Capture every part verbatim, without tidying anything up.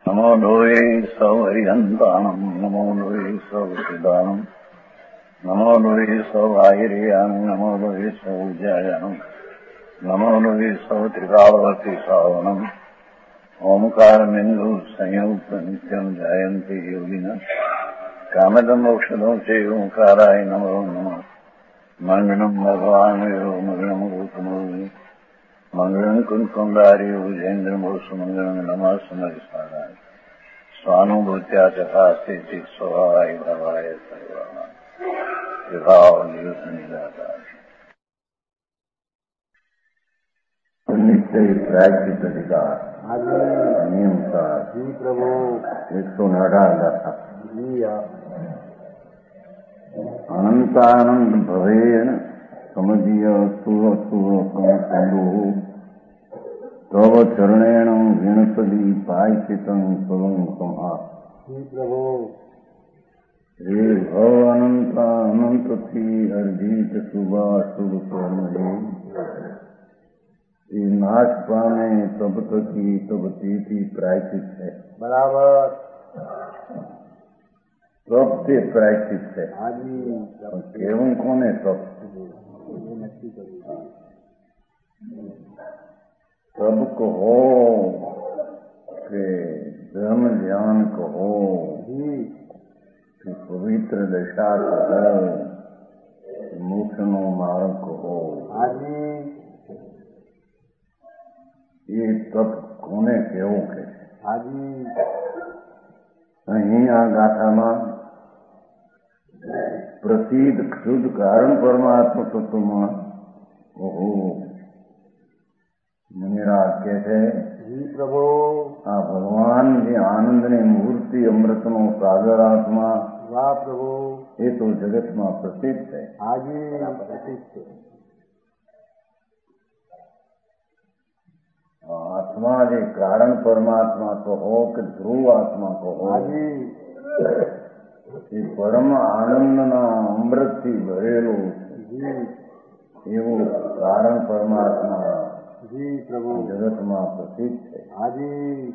नमो लोये सौहरिहन्ताणम् नमो लोये सौचिदानम् नमो लोये सौभागिर्याम् नमो लोये सौजायानम् नमो लोये सौत्रिकावती सावनम् ओंकारमिन्दु संयुक्त नित्यम् जायन्ति योगिनः कामदम् मोक्षदम् च ओंकाराय नमो नमः मङ्गलम् भगवान् यो मङ्गलम् गौतमो मंगलम कुंकुंडारी उजेन्द्रमोस मंगलम नमः समरिसाराय स्वानुभूत्या तथा स्थिति स्वभावाय भवाय सर्वाना विभाव निदाताय निश्चय प्रायश्चित अधिकार नियम का जी प्रभु एक सौ अठारह अनंतानंद भवेन समझिय सुर सुर संदो तव चरणेण विणसदी पायचितं स्वं समहा प्रभु हे भव अनंत अनंत थी अर्जित सुबह शुभ कर्म ये नाश पाने तब तक की तब तीथी प्रायचित है बराबर तब से प्रायचित है केवल कौन है तब सब कहो कि धर्म ज्ञान कहो कि पवित्र दशा कहो मोक्ष नो मार्ग कहो ये तब कोने केवो के अहीं आ गाथाમાં प्रसिद्ध शुद्ध कारण परमात्मा तत्वમાં ओहो मुनिराज कहते जी प्रभु आ भगवान जी आनंद ने मूर्ति अमृत नो सागर आत्मा वाह प्रभु ये तो जगत में प्रसिद्ध है आजी प्रसिद्ध आत्मा जे कारण परमात्मा को हो कि ध्रुव आत्मा को हो आजी ये परम आनंद ना अमृत थी भरेलो एवं कारण परमात्मा जी प्रभु जगत में प्रसिद्ध है आजी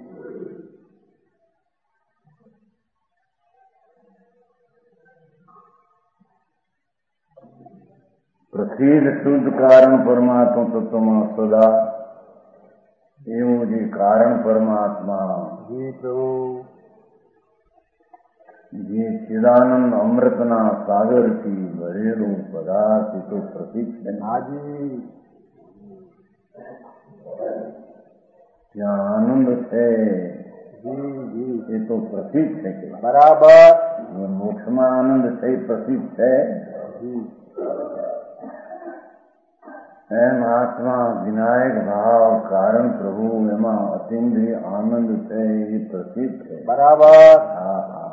प्रसिद्ध शुद्ध कारण परमात्मा तत्व में सदा एवं जी कारण परमात्मा जी प्रभु ये चिदानंद अमृतना सागर की भरेलो पदार्थ तो प्रसिद्ध है आजी क्या आनंद है जी जी ये तो प्रसिद्ध है बराबर ये मोक्ष में आनंद से प्रसिद्ध है जी एम आत्मा विनायक भाव कारण प्रभु एमा अतिन्द्रिय आनंद से ये प्रसिद्ध है बराबर हाँ हाँ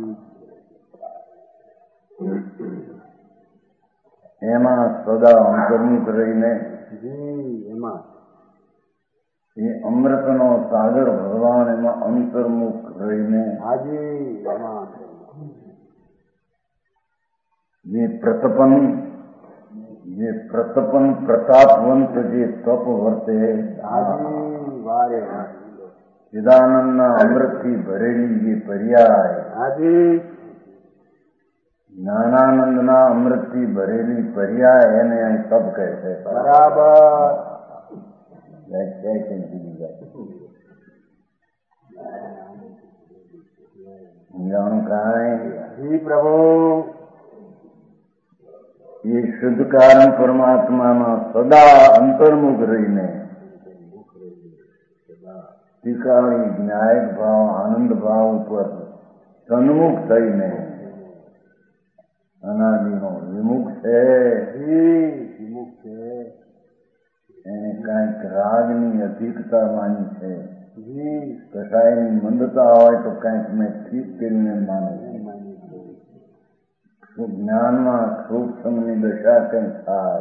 एमा सदा अंतर्मुख रहीने जी एमा ये अमृत नो सागर भगवान एमा अंतर्मुख रहीने हाजी एमा ये प्रतपन ये प्रतपन प्रतापवंत जे तप वर्ते हाजी वारे चिदानंद अमृत की भरेली ये पर्याय हाजी ज्ञानानंद ना अमृत की भरेली पर्याय है ने सब कहते बराबर जानो कहा है जी प्रभु ये शुद्ध कारण परमात्मा में सदा अंतर्मुख रहीने टीकाणी न्यायिक भाव आनंद भाव पर सन्मुख थईने अनादिनो विमुख है विमुख है कईक रागनी अधिकता मानी है जी कसायनी मंदता हो तो कईक में ठीक करने माने ज्ञान में सूक्ष्म दशा कई थाय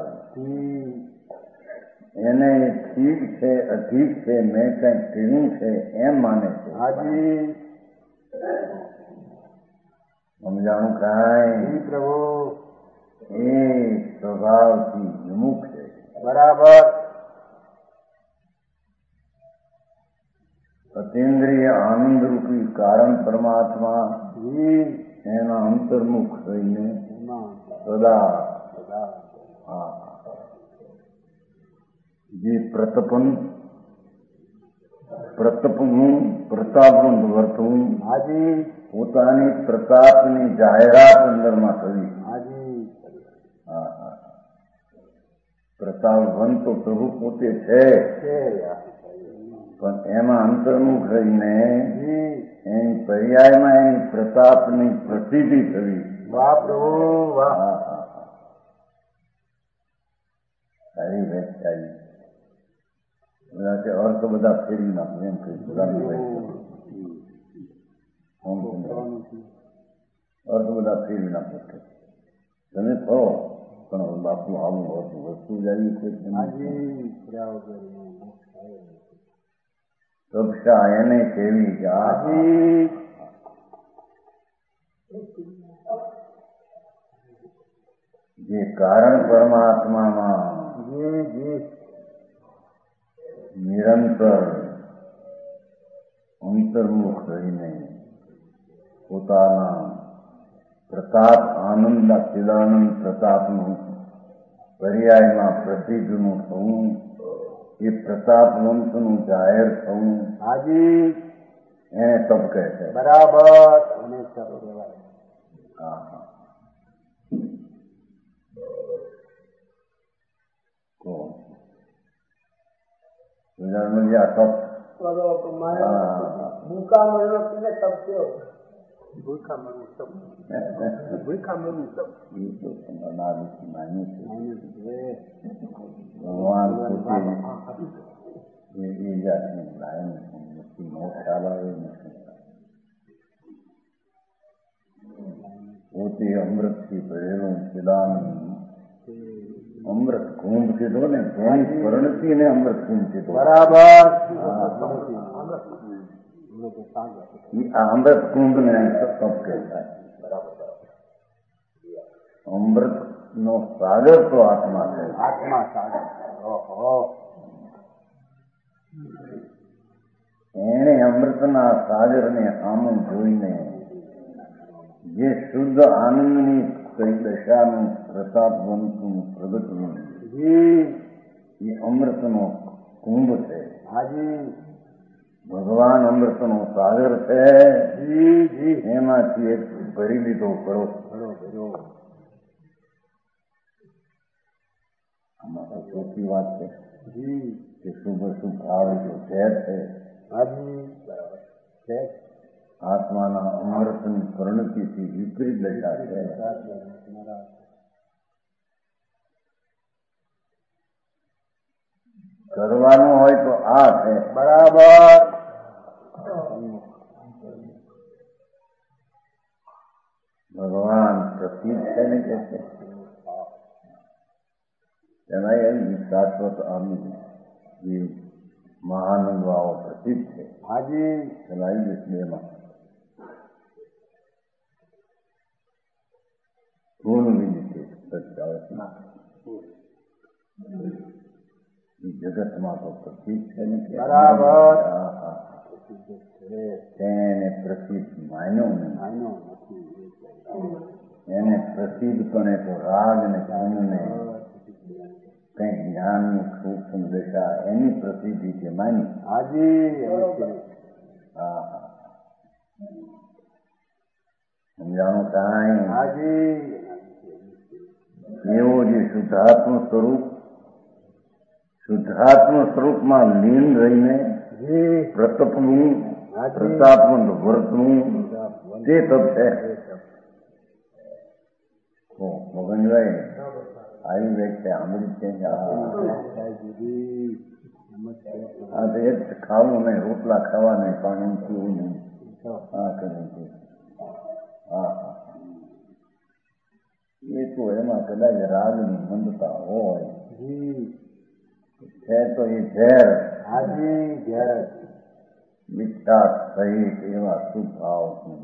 એને ઠીક છે અધિક છે મેં કઈ કર્યું છે એમ માને છે હાજી સમજાણું કાંઈ પ્રભુ એ સ્વભાવથી વિમુખ છે બરાબર અતિન્દ્રિય આનંદ રૂપી કારણ પરમાત્મા જી એના અંતર્મુખ થઈને એમાં સદા સદા આ જે પ્રતપન પ્રતપનું પ્રતાપવંત વર્તવું હાજી પોતાની પ્રતાપની જાહેરાત અંદરમાં થવી. હાજી હા હા પ્રતાપવંત તો પ્રભુ પોતે છે, છે પણ એમાં અંતર્મુખ રહીને જી એની પર્યાયમાં એની પ્રતાપની પ્રસિદ્ધિ થવી. વાહ પ્રભુ વાહ હા હા હા સારી વ્યાખ્યા બધા કે અર્થ બધા ફેરવી નાખું એમ કહ્યું અર્થ બધા ફેરવી નાખો તમે કહો પણ બાપુ આવું હોતું વસ્તુ જ આવી છે. હાજી બરાબર કક્ષા એને કેવી કે આ હાજી જે કારણ પરમાત્મામાં જી જી નિરંતર અંતર્મુખ રહીને પોતાના પ્રતાપ આનંદના ચિદાનંદ પ્રતાપનું પર્યાયમાં પ્રસિદ્ધનું થવું, એ પ્રતાપવંતનું જાહેર થવું, હાજી એને તપ કહે છે. બરાબર અને સબ કહેવાય. હા હા તો ગુજરાતમાં જે આ તપ ભૂખા મરનો તને તપ થયો. ભૂખા મરનું તપ ભૂખા મરનું તપ એ તો અનાદિથી માન્યું છે. ભગવાન ભગવાન પોતે એ એ જાતની લાયન નથી, નો ખ્યાલ આવે નથી. પોતે અમૃતથી ભરેલું ચિદાનંદ અમૃત કુંભ કીધો ને, જેની પરિણતિને અમૃત કુંભ કીધો. બરાબર આ અમૃત કુંભ ને તપ કહેવાય. અમૃત નો સાગર તો આત્મા છે. આત્મા સાગર ઓહો એને અમૃતના સાગરને સામું જોઈને જે શુદ્ધ આનંદની કઈ દશાનું પ્રતાપવંતનું પ્રગટવું જી એ અમૃતનો કુંભ છે. હાજી ભગવાન અમૃતનો સાગર છે. જી જી એમાંથી એક ભરી લીધો કરો. ઘણો ઘણો આમાં તો ચોખ્ખી વાત છે જી કે શુભ શુભ આવે તો ઝેર છે. હાજી બરાબર છે. આત્માના અમૃતની પરિણતિથી વિપરીત દશા છે. કરવાનું હોય તો આ છે. બરાબર ભગવાન પ્રસિદ્ધ છે ને કે છે એના એમ શાશ્વત આનંદ જે મહાનંદ વાળો પ્રસિદ્ધ છે. હાજી ચલાવી દઈશ બેમાં પૂર્ણ વિધિ છે. જગતમાં તો પ્રસિદ્ધ છે ને કે બરાબર એને પ્રસિદ્ધ માન્યો નહીં. આનો નથી એને પ્રસિદ્ધ પણ એક રાગ ને ગુણને કઈ જ્ઞાનની સૂક્ષ્મ દશા એની પ્રસિદ્ધિ છે માની. હાજી હા હા સમજાણું કાંઈ હાજી એવો જે શુદ્ધાત્મ સ્વરૂપ શુદ્ધાત્મ સ્વરૂપમાં લીન રહીને જી પ્રતપનું પ્રતાપવંત વર્તનું તે તપ છે. મગનભાઈ આવી વ્યાખ્યા સાંભળી છે કે આ તો એક ખાવું નહીં, રોટલા ખાવા નહીં, પાણી પીવું નહીં, હા કરવું છે. હા હા એ તો એમાં કદાચ રાગની મંદતા હોય છે તો એ ઝેર હાજી ઘેર મિથ્યા સહિત એવા શુભ ભાવ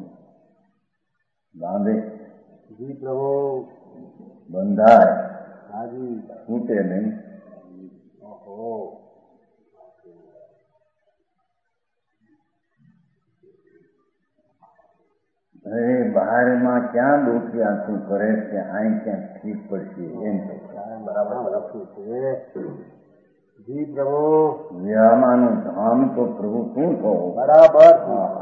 બાંધે જી પ્રભુ બંધાય હાજી છૂટે નહીં. ઓહો અરે બહારમાં ક્યાં ડોકિયા શું કરે છે, અહીં ક્યાં ઠીક પડશે એમ બરાબર લખ્યું છે. જી પ્રભુ. વ્યામાનું ધામ તો પ્રભુ શું કહો. બરાબર.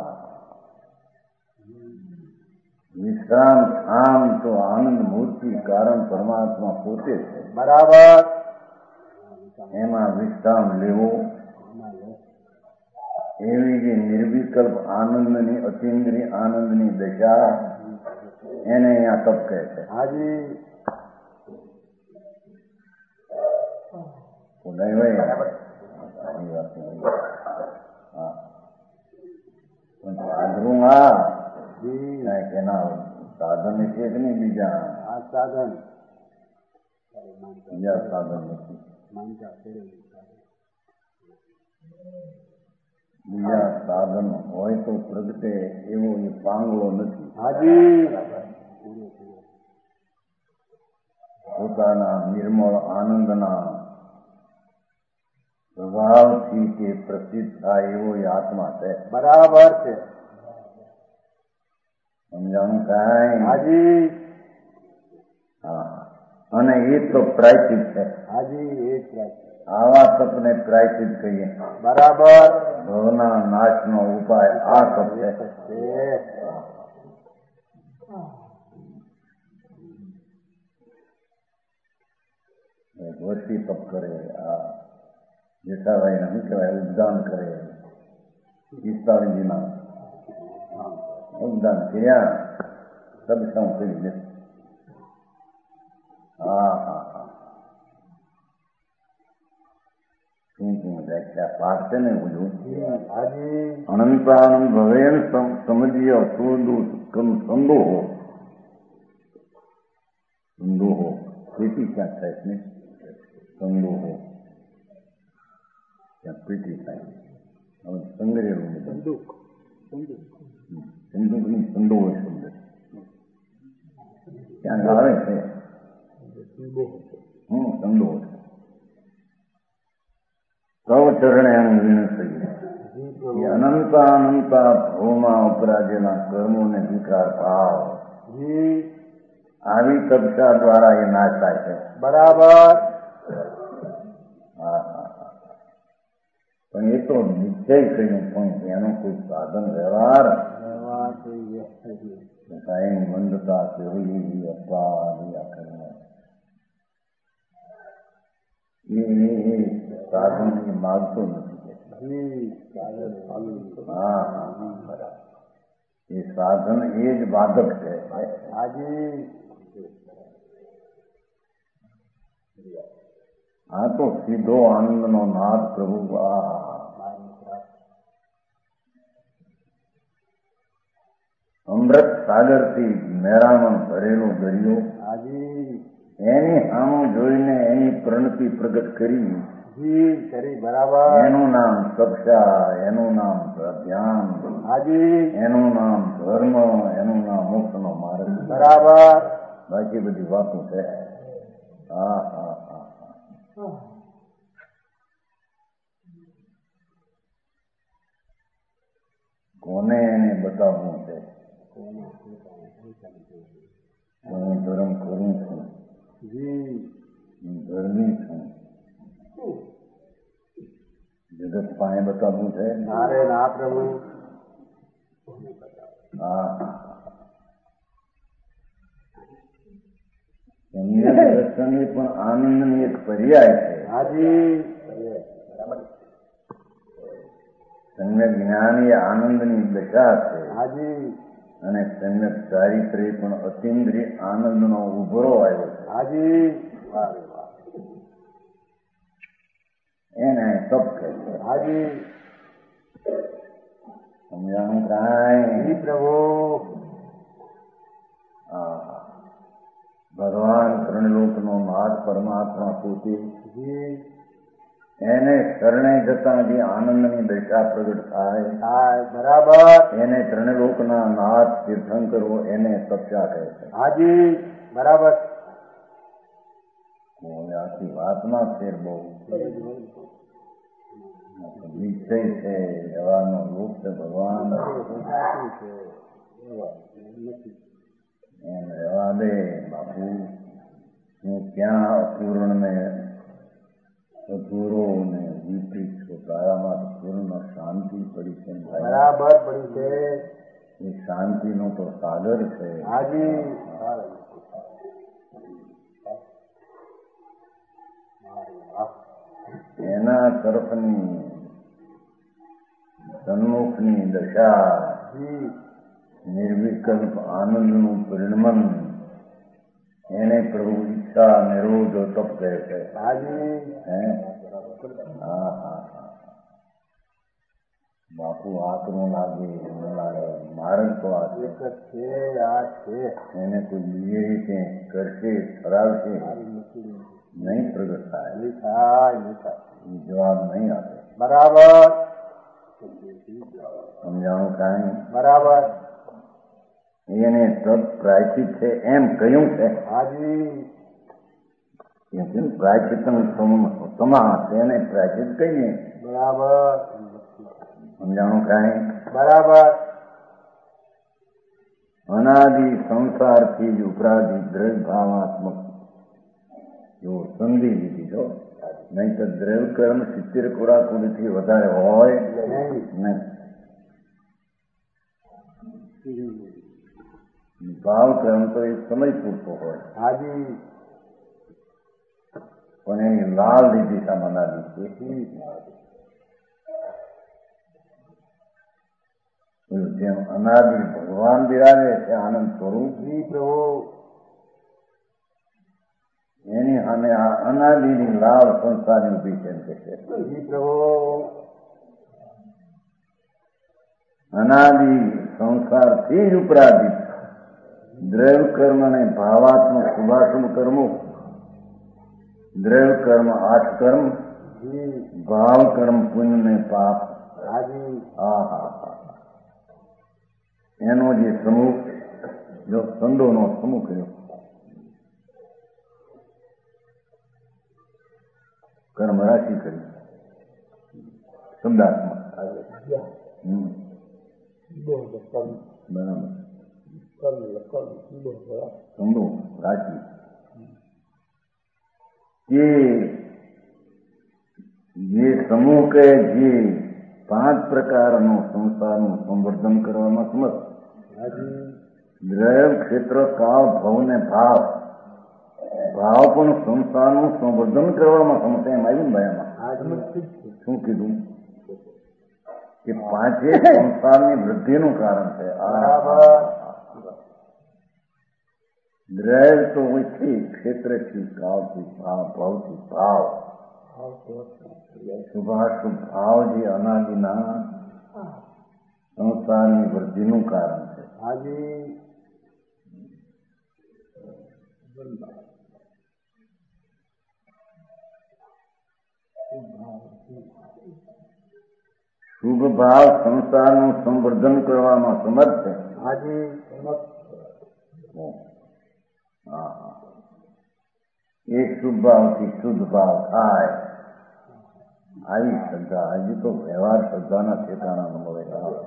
વિશ્રામ ધામ તો આનંદ મૂર્તિ કારણ પરમાત્મા પોતે છે. બરાબર. એમાં વિશ્રામ લેવો એવી જે નિર્વિકલ્પ આનંદની અતિન્દ્રિય આનંદની દશા એને અહીંયા તપ કહે છે. હાજી. સાધરું હા એના સાધન છે કે નહીં બીજા સાધન બીજા સાધન નથી. બીજા સાધન હોય તો પ્રગટે એવો એ પાંગળો નથી. હાજી. પોતાના નિર્મળ આનંદના પ્રભાવથી તે પ્રસિદ્ધ થાય એવો એ આત્મા છે. બરાબર છે. સમજાણું કાંઈ. હાજી. હા, અને એ તો પ્રાયચિત છે. હાજી. એ પ્રાયચિત. આવા તપને પ્રાયચિત કહીએ. બરાબર. ભવના નાશનો ઉપાય આ તપ છે. વર્ષી તપ કરે. આ જેઠાભાઈ ને શું કહેવાય ઉદ્દાન કરે. પિસ્તાળીજીના ઉદ્દાન કર્યા સબસમ કરી દે. હા હા હા શું શું વ્યાખ્યા પાઠ છે ને બધું. અનંતાનંદ ભવેન સમજીય સંદોહો સંદોહો પેટી ક્યાં થાય છે ને સંદોહો ત્યાં પેટી થાય. હવે સંગ્રેલું સંદૂક સંદૂક ની સંદોહો શબ્દ ત્યાં આવે છે. હમ સંદોહો છે. સૌ ચરણે અંગ વિનંતી અનંતા અનંતા ભવમાં ઉપરાજેલા કર્મોને વિકાર ભાવ આવી કક્ષા દ્વારા એ નાશ થાય છે. બરાબર. હા હા પણ એ તો નિશ્ચય કર્યું પણ એનો કોઈ સાધન વ્યવહાર કાયમ મંદતા કેવલી અપવાદી આ કર્મ એ સાધન માગતો નથી. હા હા બરાબર. એ સાધન એ જ બાધક છે. આ તો સીધો આનંદનો નાદ પ્રભુ. આ અમૃત સાગરથી મેરામણ ભરેલો દરિયો એની સામું જોઈને એની પ્રણતિ પ્રગટ કરી. બરાબર. એનું નામ તપસ્યા, એનું નામ ધ્યાન, એનું નામ ધર્મ, એનું નામ મોક્ષનો માર્ગ. બરાબર. બાકી બધી વાતો છે. હા હા હા કોને એને બતાવવું છે. હું ધર્મ કરું છું, હું ધર્મી છું, જગત પાસે બતાવવું છે. નારે ના પ્રભુ. હા સમ્યક દર્શન એ પણ આનંદની એક પર્યાય છે. સમ્યક જ્ઞાન એ આનંદની દશા છે. અને સમ્યક ચારિત્ર્ય પણ અતિન્દ્રિય આનંદનો ઉભરો આવ્યો છે. એને તપ કહે છે. સમજાણું કાંઈ પ્રભુ. હા ભગવાન ત્રણલોકનો નાથ પરમાત્મા પોતે એને શરણે જતા જે આનંદની દશા પ્રગટ થાય. બરાબર. એને ત્રણલોકના નાથ તીર્થંકરો એને તપસ્યા કહે છે. હાજી બરાબર. આખી વાતમાં ફેર બહુ નિશ્ચય છે. જવાનો લોક છે ભગવાન. એમ રહેવા દે બાપુ. હું ક્યાં અપૂર્ણ ને અધૂરો ને વિપરીત છો. તારામાં પૂર્ણ શાંતિ પડી છે. બરાબર પડી છે. એ શાંતિનો તો સાગર છે. હાજી. એના તરફની સન્મુખની દશા નિર્વિકલ્પ આનંદનું પરિણમન એને પ્રભુ ઈચ્છા નિરોધ તપ કહે છે. હે હા હા હા બાપુ આકરું લાગે ન લાગે માર્ગ તો આ છે. એને કોઈ બીજી રીતે કરશે ઠરાવશે નહીં પ્રગટ થાય. જવાબ નહીં આપે. બરાબર સમજાણું કાંઈ? બરાબર. એને તપ પ્રાયચિત છે એમ કહ્યું છે. હાજી. પ્રાયચિતમ સમા તેને પ્રાયચિત કહીએ. બરાબર. સમજાણું કાંઈ? બરાબર. અનાદિ સંસારથી જ ઉપરાધિ દ્રવ્ય ભાવાત્મક જો સમજી લીધી જો. નહીં તો દ્રવ્ય કર્મ સિત્તેર કોડાકુડીથી વધારે હોય નહીં. ભાવ કર્મ તો એક સમય પૂરતો હોય. હાજી. પણ એની લાલ લીધી અનાદિ છે. જેમ અનાદિ ભગવાન બિરાજે છે આનંદ સ્વરૂપ પ્રભુ એની સામે આ અનાદિની લાલ સંસારની ઉભી છે. અનાદિ સંસારથી જ ઉપરાધિત દ્રવ્ય કર્મ અને ભાવાત્મક શુભાશુભ કર્મો. દ્રવ્ય કર્મ આઠ કર્મ, ભાવ કર્મ પુણ્ય ને પાપ. હા હા હા એનો જે સમૂહ જો સંદોનો સમૂહ કર્યો કર્મ રાશિ કરી શબ્દાત્મક. બરાબર. સંદો રાશિ કે જે સમૂહ કે જે પાંચ પ્રકારનો સંસારનું સંવર્ધન કરવામાં સમર્થ. દ્રવ્ય ક્ષેત્ર કાળ ભવ ને ભાવ. ભાવ પણ સંસારનું સંવર્ધન કરવામાં સમર્થ. એમ આવ્યું ને ભાઈ શું કીધું કે પાંચે સંસારની વૃદ્ધિનું કારણ છે. દ્રવ્ય તો ઓછી ક્ષેત્રથી કાળથી ભાવ ભાવથી ભાવ શુભાશુભ ભાવ જે અનાદિના સંસારની વૃદ્ધિનું કારણ છે. શુભ ભાવ સંસારનું સંવર્ધન કરવામાં સમર્થ છે. એક શુભ ભાવથી શુદ્ધ ભાવ થાય. આવી શ્રદ્ધા હજી તો વ્યવહાર શ્રદ્ધાના ઠેકાણા ન મળે.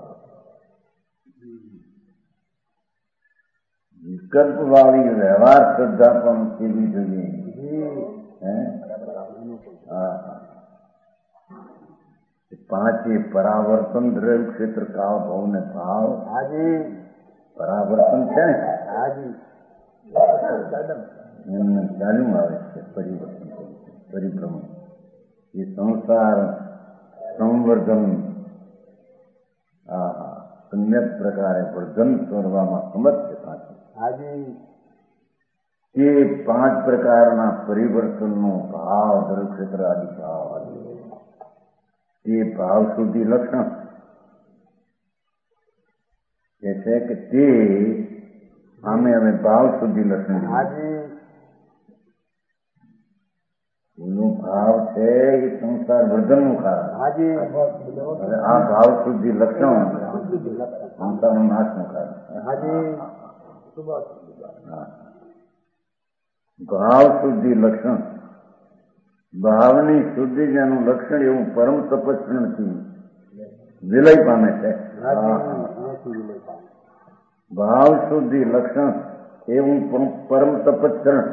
વિકલ્પ વાળી વ્યવહાર શ્રદ્ધા પણ કેવી જોઈએ. હા પાંચે પરાવર્તન દ્રવ્ય ક્ષેત્ર કાળ ભાવ ને ભાવ. પરાવર્તન છે ને એમને ચાલુ આવે છે પરિવર્તન પરિભ્રમણ. એ સંસાર સંવર્ધન સમ્યક પ્રકારે વર્ધન કરવામાં સમર્થ છે. પાછું એ પાંચ પ્રકારના પરિવર્તનનો ભાવ દ્રવ્ય ક્ષેત્ર આદિ ભાવ તે ભાવ સુધી લક્ષણ એ છે કે તે આમે અમે ભાવ સુધી લક્ષણ એનો ભાવ છે એ સંસાર વર્ધનનું કારણ. હવે આ ભાવ શુદ્ધિ લક્ષણ સંસારનો નાશનું કારણ. ભાવ શુદ્ધિ લક્ષણ ભાવની શુદ્ધિ જેનું લક્ષણ એવું પરમ તપસ્વીથી વિલય પામે છે. ભાવ શુદ્ધિ લક્ષણ એવું પરમ તપસ્ચરણ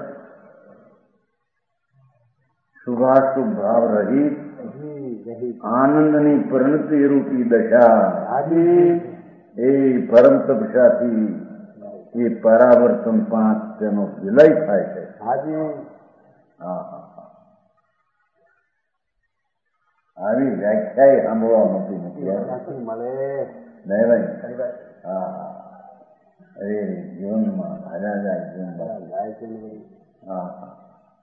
શુભાશુભ ભાવ રહિત આનંદની પરિણતિ રૂપી દશા એ પરમ તપસ્યાથી એ પરાવર્તન પાંચ તેનો વિલય થાય છે. હા હા આવી વ્યાખ્યા સાંભળવા મળતી નથી મળે નહીં ભાઈ. હા અરે જીવનમાં હાજા જાય જીવન જાય છે. હા હા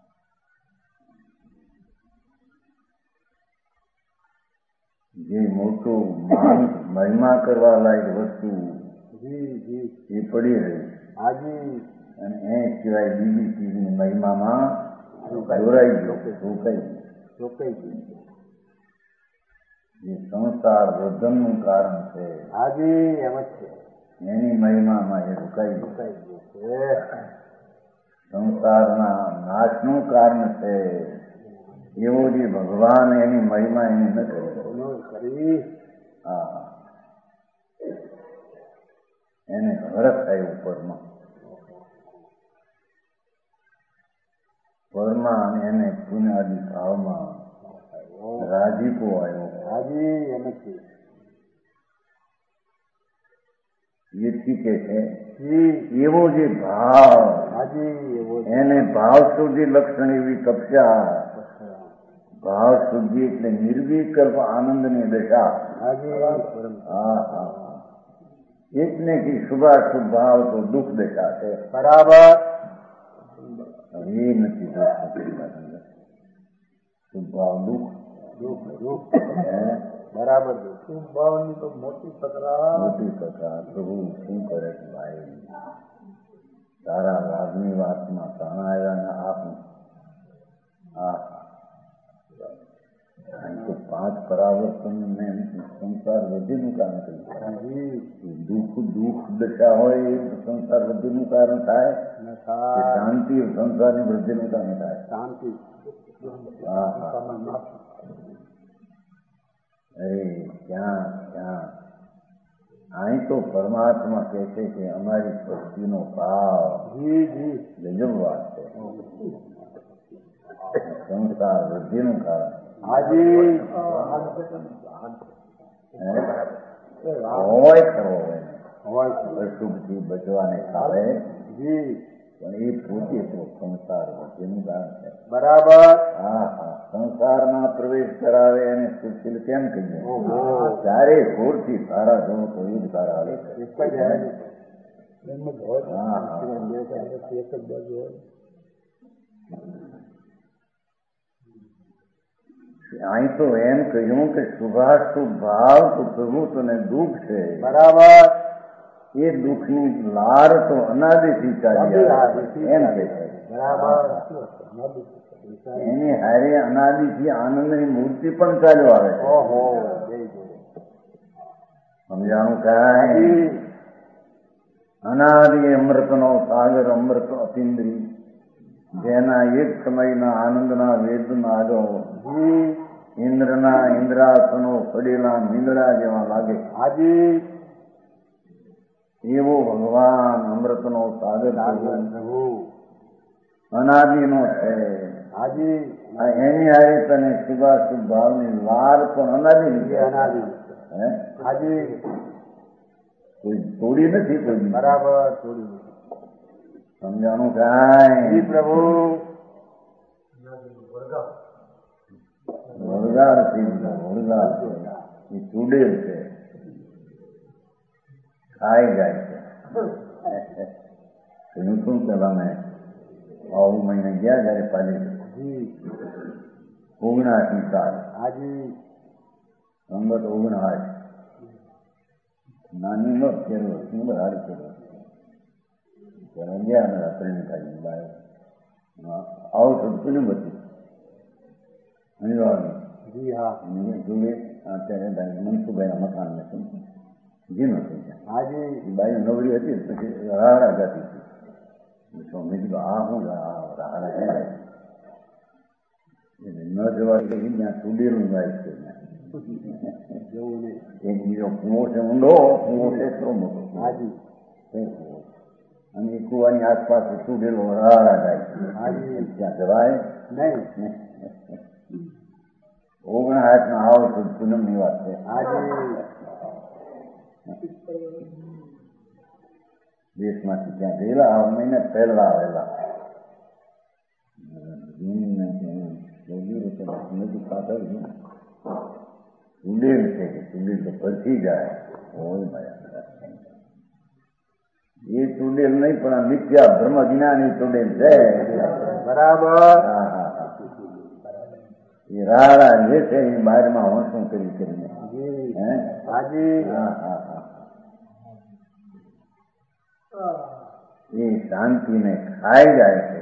જે મોટું માન મહિમા કરવા લાયક વસ્તુ એ પડી રહી અને એ સિવાય બીજી ચીજની મહિમામાં જોરાઈ ગયો રોકાઈ ગયો. જે સંસાર વર્ધનનું કારણ છે એની મહિમામાં એ રોકાઈ ગયો. સંસારના નાશનું કારણ છે એવો જે ભગવાન એની મહિમા એની ન કરી. હા એને હરખ થયું પરમાં પરમાં એને પુનાદી ભાવમાં રાજીપો આવ્યો. એથી કે છે એવો જે ભાવ એને ભાવ સુધી લક્ષણ એવી કક્ષા. ભાવ શુદ્ધિ એટલે નિર્વિકલ્પ આનંદની દશા. હા હા એટલે કે શુભાશુભ ભાવ તો દુઃખ દશા છે. બરાબર એ નથી શુભ ભાવ દુઃખ દુઃખ બરાબર. શુભ ભાવની તો મોટી તકરાર મોટી તકરાર. પ્રભુ શું કરે છે ભાઈ? તારા લાભની વાતમાં તાણા આવ્યા ને આપ. હા તો પાંચ પરાવર્તન ને સંસાર વૃદ્ધિનું કારણ કર્યું. દુઃખ દુઃખ દશા હોય એ સંસાર વૃદ્ધિનું કારણ થાય. શાંતિ સંસારની વૃદ્ધિનું કારણ થાય. શાંતિ. હા હા અરે ક્યાં ક્યાં અહીં તો પરમાત્મા કહે છે કે અમારી ભક્તિનો ભાવ ગજબ વાત છે. સંસાર વૃદ્ધિનું કારણ હોય ખરો હોય અશુભથી બચવાને ખાવે પણ એ પોતે તો સંસાર વૃદ્ધિનું કારણ છે. બરાબર. હા હા સંસારમાં પ્રવેશ કરાવે અને સુશીલ કેમ કહીએ? ચારે કોરથી સારા જો તો એ જ સારા આવે છે. હા અહીં તો એમ કહ્યું કે શુભાશુભ ભાવ તો પ્રભુ તને દુઃખ છે. બરાબર. એ દુઃખની લાર તો અનાદિથી ચાલી એમ કે છે. બરાબર. એની હારે અનાદિથી આનંદની મૂર્તિ પણ ચાલ્યો આવે છે. સમજાણું કાંઈ? અનાદિ અમૃતનો સાગર અમૃત અતિન્દ્રી જેના એક સમયના આનંદના વેદના આગો ઇન્દ્રના ઇન્દ્રાસનો પડેલા નીંદડા જેવા લાગે. હાજી એવો ભગવાન અમૃતનો સાગર અનાદિનો છે. હાજી એની હારે તને શુભાશુભ ભાવની લાર પણ અનાદિ અનાદિ. હાજી કોઈ તોડી નથી કોઈ. બરાબર તોડી નથી. સમજાણું કાંઈ? પ્રભુ વરદાર વરદાર એ ચૂડેલ છે. ખાઈ જાય છે. એનું શું પેલા મેં આવું મહિને ગયા જયારે પાલી ઓગણાસી સાલ સંગત ઓગણાસ નાની નો કેરો સુંદર હારી કેરો ગયા ને રાત્રિની ખાઈ બહાર આવું તો પેલું હતું અનિવાર્ય. જી હા જોડે અત્યારે ભાઈ મનસુભાઈના મકાન ને જીમ હતું. હાજી બાઈ નવરી હતી પછી રાડા જાતી હતી. મેં કીધું આ હું રાડા જાય ન જવા ત્યાં સુડેલું જાય છે. એક બીજો કુવો છે ઊંડો કુવો છે એટલો મોટો. હાજી અને એ કુવાની આસપાસ ચૂડેલો રાડા જાય ત્યાં જવાય નહીં. ઓગણ હાથમાં આવો તો પૂનમની વાત છે. દેશમાંથી ત્યાં ગયેલા આ મહિને પહેલા આવેલા ચૂડેલ છે કે ચૂડેલ તો પરથી જાય હોય માયા એ ચૂડેલ નહીં પણ આ મિથ્યા બ્રહ્મ જ્ઞાની ચૂડેલ છે. બરાબર. હા હા હા એ રાડા જે છે એ બહારમાં હોંશું કરી કરીને હે હાજી. હા હા હા એ શાંતિને ખાઈ જાય છે.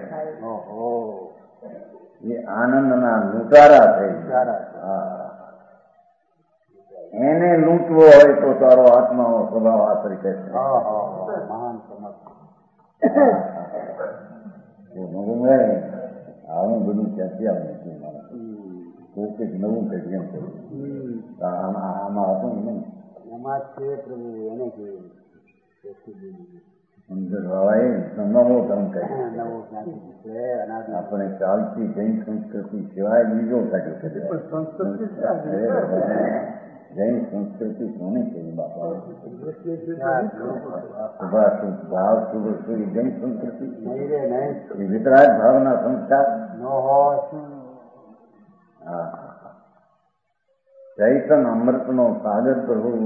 એ આનંદના લૂંટારા થઈ ગયા. એને લૂંટવો હોય તો તારો આત્માનો સ્વભાવ આ તરીકે છે. આવું બધું ક્યાંથી આવું કોઈક નવું કંઈક એમ કર્યું આમાં હતું નહીં એમાં છે પ્રભુ એને કે અંદર હવાય નવો ધર્મ કહે આપણે ચાલતી જૈન સંસ્કૃતિ સિવાય બીજો કાઢ્યો જૈન સંસ્કૃતિ કોને કહી બાપા? ભાવ સુરત જૈન સંસ્કૃતિ વિતરાગ ભાવના સંસ્કાર. હા ચૈતન અમૃતનો સાગર કરવું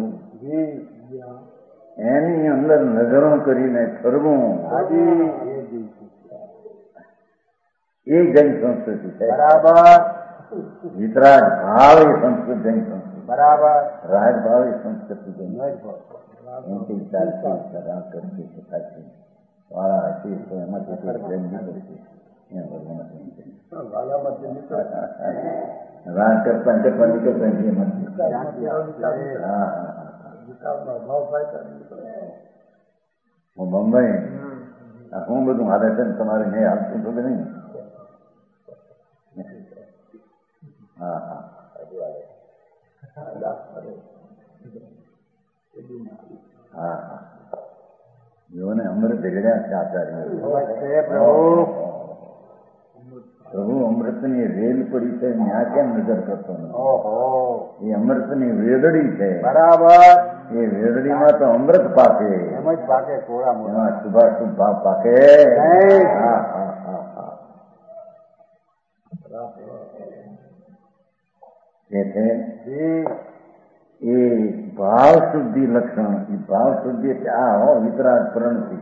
એની અંદર નજરો કરીને ફરવું એ જૈન સંસ્કૃતિ છે. બરાબર. વિતરાગ ભાવ એ સંસ્કૃત જૈન સંસ્કૃતિ. બરાબર. રાગ ભાવ એ સંસ્કૃતિ જૈન એથી ચાલતી સદા કરતી શકાય વાળા હતી તો એમાંથી જૈન નીકળતી રાગ કરતા કરતા નીકળતા હા હું બંબઈ હું બધું હાલે છે ને તમારે નહીં હાલતું તો નહીં. હા હા હા હા જોને અમૃત જગ્યા છે આચાર્ય પ્રભુ અમૃતની રેલ પડી છે ત્યાં કેમ નજર કરતો નથી? એ અમૃતની વેદડી છે. બરાબર. એ વેદડીમાં તો અમૃત પાકે એમ જ પાકે. એમાં શુભાશુભ ભાવ પાકે. હા હા હા હા એ છે એ ભાવ શુદ્ધિ લક્ષણ. એ ભાવ શુદ્ધિ એટલે આ હો વિતરાગ પ્રણતિ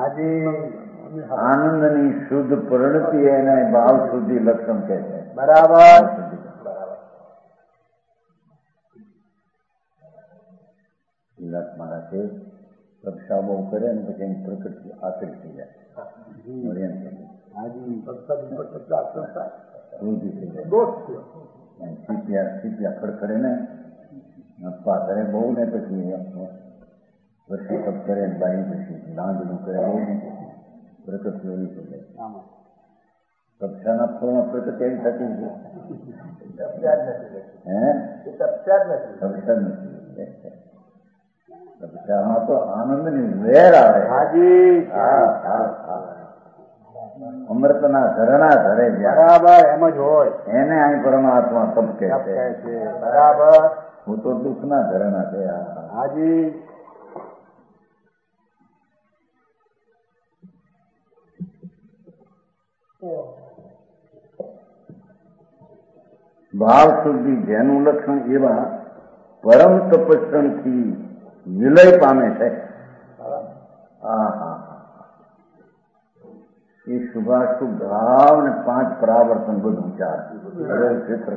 આનંદની શુદ્ધ પ્રણતિ એને ભાવ શુદ્ધિ લક્ષણ કહે છે. બરાબર. મારા છે રક્ષા બહુ કરે ને પછી એની પ્રકૃતિ આકરી થઈ જાય. સીપિયા ખડખડે ને નફા કરે બહુ ને પછી વર્ષી કપ કરે ને બાઈ પછી લાંડનું કરે બહુ ને પ્રકૃતિ એવી થઈ જાય. કક્ષાના ફળમાં પ્રકૃતિ એવી થતી છે હે કક્ષા નથી. કક્ષામાં તો આનંદની વેર આવે. હા હા હા અમૃતના ઝરણા ધરે છે. બરાબર. એમ જ હોય. એને અહીં પરમાત્મા તપકે છે. બરાબર. હું તો દુઃખના ઝરણા છે. હાજી. ભાવ શુદ્ધિ જેનું લક્ષણ એવા પરમ તપસ્યથી વિલય પામે છે. હા હા એ શુભાશુભ ભાવ ને પાંચ પરાવર્તન બધું ચાર ક્ષેત્ર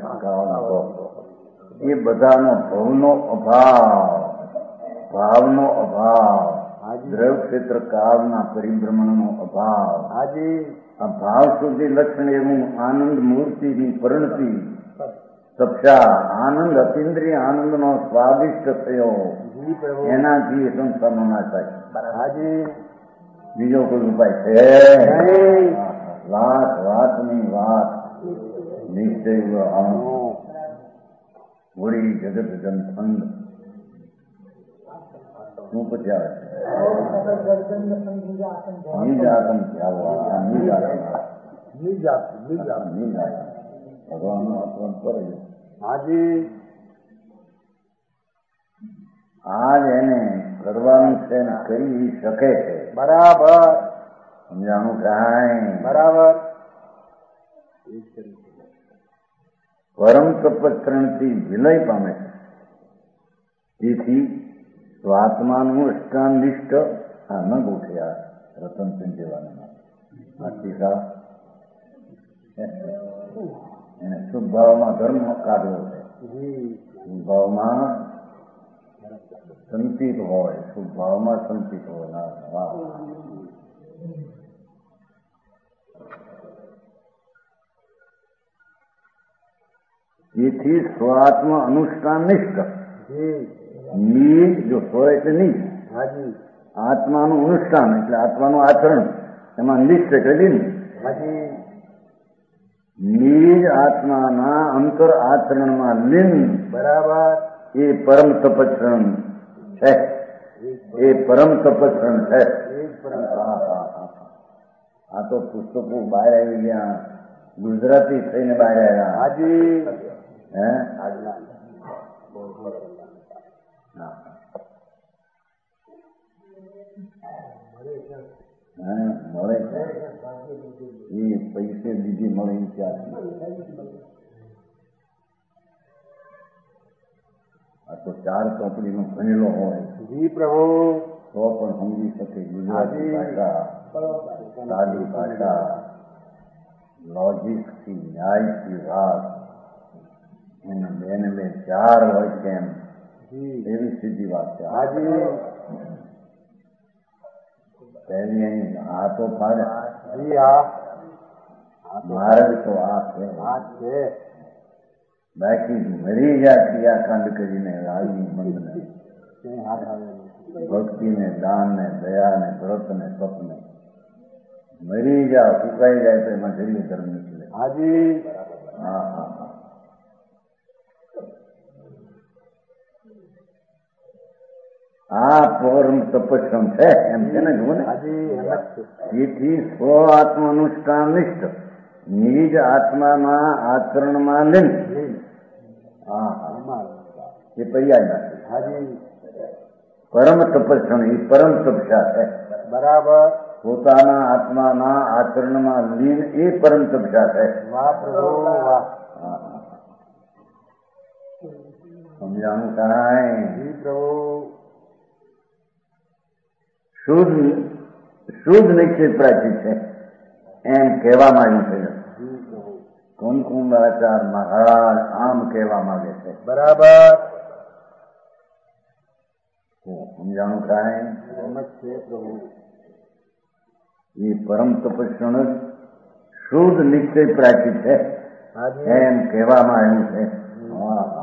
એ બધાનો ભવનો અભાવ ભાવનો અભાવ દ્રવ ક્ષેત્ર કાળના પરિભ્રમણનો અભાવ આ ભાવ સુધી લક્ષણ એવું આનંદ મૂર્તિની પરિણતિ તપસ્યા આનંદ અતિન્દ્રિય આનંદનો સ્વાદિષ્ટ થયો એનાથી સંસારનો નાશ થાય. બીજો કોઈ ઉપાય છે? વાત વાતની વાત નિશ્ચય વળી જગત જનખંડ શું પછી આવે છે? નિજાતમ क्या हुआ નિજાતમ નિજાત નિજાત નિજાતમ ભગવાનનો અર્થ કરે. હાજી આજ એને કરવાનું છે ને કરી શકે છે. બરાબર સમજાણું કાંઈ? બરાબર પરમ તપત્રણથી વિલય પામે છે. તેથી સ્વાત્માનું અષ્ટાંગિષ્ટ આ ન ગોઠ્યા રતનચંદ જેવાના ટીકા એને શુભ ભાવમાં ધર્મ કાઢવો છે. શુભ ભાવમાં સંચિત હોય, શુભ ભાવમાં સંચિત હોય. તેથી સ્વાત્મ અનુષ્ઠાન નિષ્ઠ નીજ જો સ્વ એટલે નીજ, આત્માનું અનુષ્ઠાન એટલે આત્માનું આચરણ, એમાં નિષ્ઠ એટલે લીન. નીજ આત્માના અંતર આચરણમાં લીન. બરાબર એ પરમ તપસ્રણ છે. એ પરમ તપસ્રણ છે. આ તો પુસ્તકો બહાર આવી ગયા, ગુજરાતી થઈને બહાર આવ્યા. હાજી હે મળે છે એ પૈસે બીજી મળે ત્યાંથી. આ તો ચાર ચોપડીનો ભણેલો હોય જી પ્રભુ તો પણ સમજી શકે. ગુજરાતી ભાષા, સાદી ભાષા, લોજિકથી, ન્યાયથી વાત એને બેને બે ચાર હોય કેમ એવી સીધી વાત છે. હાજી પહેલી એની આ તો ફાળે જી હા માર્ગ તો આ છે. આ છે બાકી મરી જા ક્રિયાકાંડ કરીને રાગની બંધને ભક્તિને, દાનને, દયાને, વ્રતને, તપને મરી જા ફૂંકાઈ જાય તો એમાં જઈએ ધર્મ નીકળે. હાજી હા હા હા આ પરમ તપસ્મ છે એમ છે ને. જુઓ ને, તેથી સ્વ આત્મ અનુષ્ઠાન નિષ્ઠ નિજ આત્માના આચરણમાં લીન. હા હા એ પર્યાય નથી. પરમ તપસ્ણ એ પરમ તપસ્યા છે. બરાબર પોતાના આત્માના આચરણમાં લીન એ પરમ તપસ્યા છે. વાહ પ્રભુ વાહ. સમજાણું કાંઈ? પ્રભુ શુદ્ધ શુદ્ધ નિશ્ચિત પ્રાચી છે એમ કહેવામાં આવ્યું છે. કુમકુંડાચાર મહારાજ આમ કહેવા માંગે છે. બરાબર સમજાણું કાંઈ? છે પ્રભુ એ પરમ તપસ્ણ જ શુદ્ધ નિશ્ચય પ્રાચી છે એમ કહેવામાં આવ્યું છે. હા હા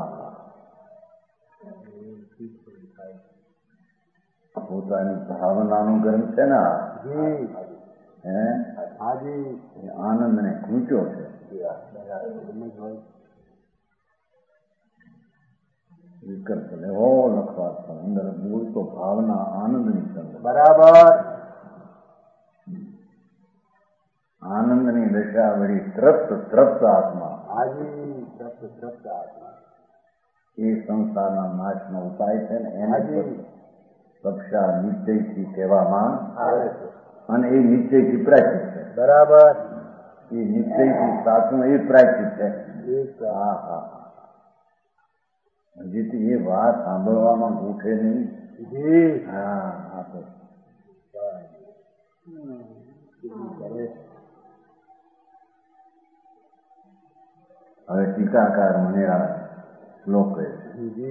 પોતાની ભાવનાનું ગ્રંથ છે ને હે આનંદ ને ખૂંચ્યો છે. વિકલ્પ લેવો લખવા પણ અંદર મૂળ તો ભાવના આનંદની છે. બરાબર આનંદની દશા વળી તૃપ્ત તૃપ્ત આત્મા. હાજી તૃપ્ત તૃપ્ત આત્મા એ સંસારના નાશનો ઉપાય છે ને એને કક્ષા નિશ્ચયથી કહેવામાં આવે છે. અને એ નિશ્ચયથી પ્રાચિત છે. બરાબર એ નિશ્ચયથી સાચું એ પ્રાચિત છે. હા હા હજી એ વાત સાંભળવામાં ગૂંઠે નહીં. હા હા તો હવે ટીકાકાર મને આ શ્લોક કહે છે.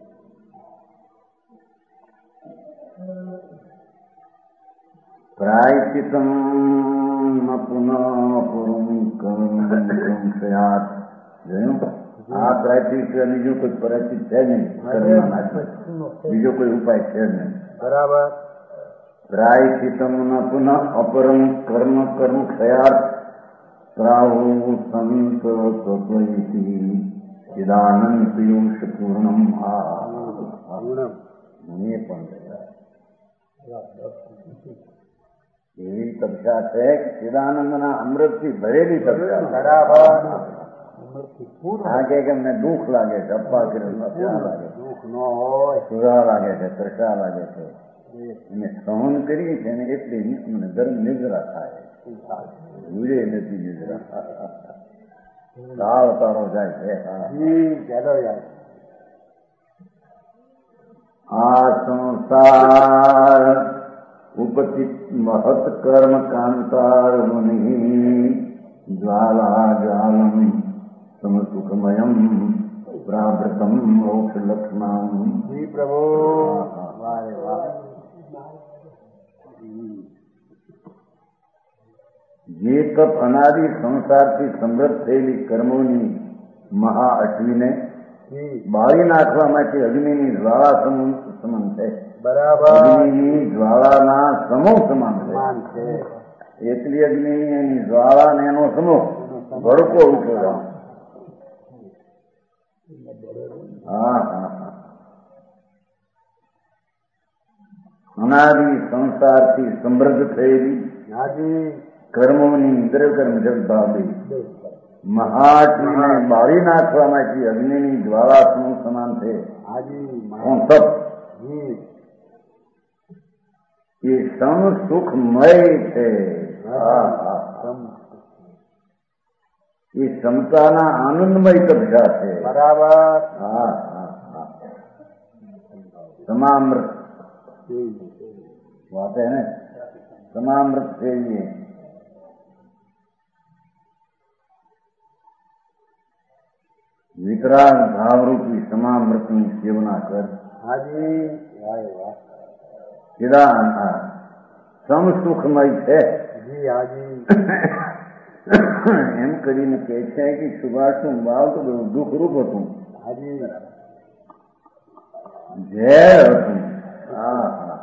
પ્રાયશ્ચિતમ પુનઃ પુરુમ કર્મયાત. જોયું? આ પ્રાયશ્ચિત બીજું કોઈ પ્રાયશ્ચિત છે નહીં. બીજો કોઈ ઉપાય છે નહીં. બરાબર પ્રાયશ્ચિતમ પુનઃ અપરમ કર્મ કર્મ ક્ષયાત પ્રાહુ સંત તત્વૈતી ચિદાનંદ પિયુષ પૂર્ણમ. આ મને પણ એવી તપસ્યા છે ચિદાનંદના અમૃતથી ભરેલી તપસ્યા. બરાબર. આ કે અમને દુઃખ લાગે છે, અપ્પા તપસ્યા લાગે, દુઃખ ન હોય, સુરા લાગે છે, તરસા લાગે છે, અને સહન કરીએ છીએ ને એટલી અમને ધર્મ નિદ્રા થાય. ભૂલે નથી નિદ્રા, તાળ તાળો જાય છે. આ સંસાર ઉપચિત મહત કર્મ કાંતાર મુનિ જ્વાલા જ્વાલમ સમસુખમયમ પ્રાવૃતમ મોક્ષ લક્ષ્મણ. પ્રભુ જે તપ અનાદિ સંસારથી સમૃદ્ધ થયેલી કર્મોની મહા અટવીને બાળી નાખવા માટે અગ્નિની જ્વાળા સમાન છે. બરાબર. અગ્નિની જ્વાળાના સમૂહ સમાન છે. એટલી અગ્નિ એની જ્વાળા ને એનો સમૂહ ભડકો ઉઠ્યો. હા હા હા. અનાદિ સંસારથી સમૃદ્ધ થયેલી કર્મોની ઇન્દ્રકર્મ જગભાવી મહાત્માને બાળી નાખવા માટે અગ્નિની જ્વાળા સમૂહ સમાન છે. તપ એ સમ સુખમય છે. એ ક્ષમતાના આનંદમય તપસ્યા છે. બરાબર. હા હા હા. સમામૃત વાત હે ને, સમામૃત છે. વિતરાગ ભાવરૂપી સમામૃતની સેવના કર. ચિદાન સમસુખમય છે. એમ કરીને કહે છે કે સુભાષનું બાળ તો બધું દુઃખરૂપ હતું, ઝેર હતું. હા હા.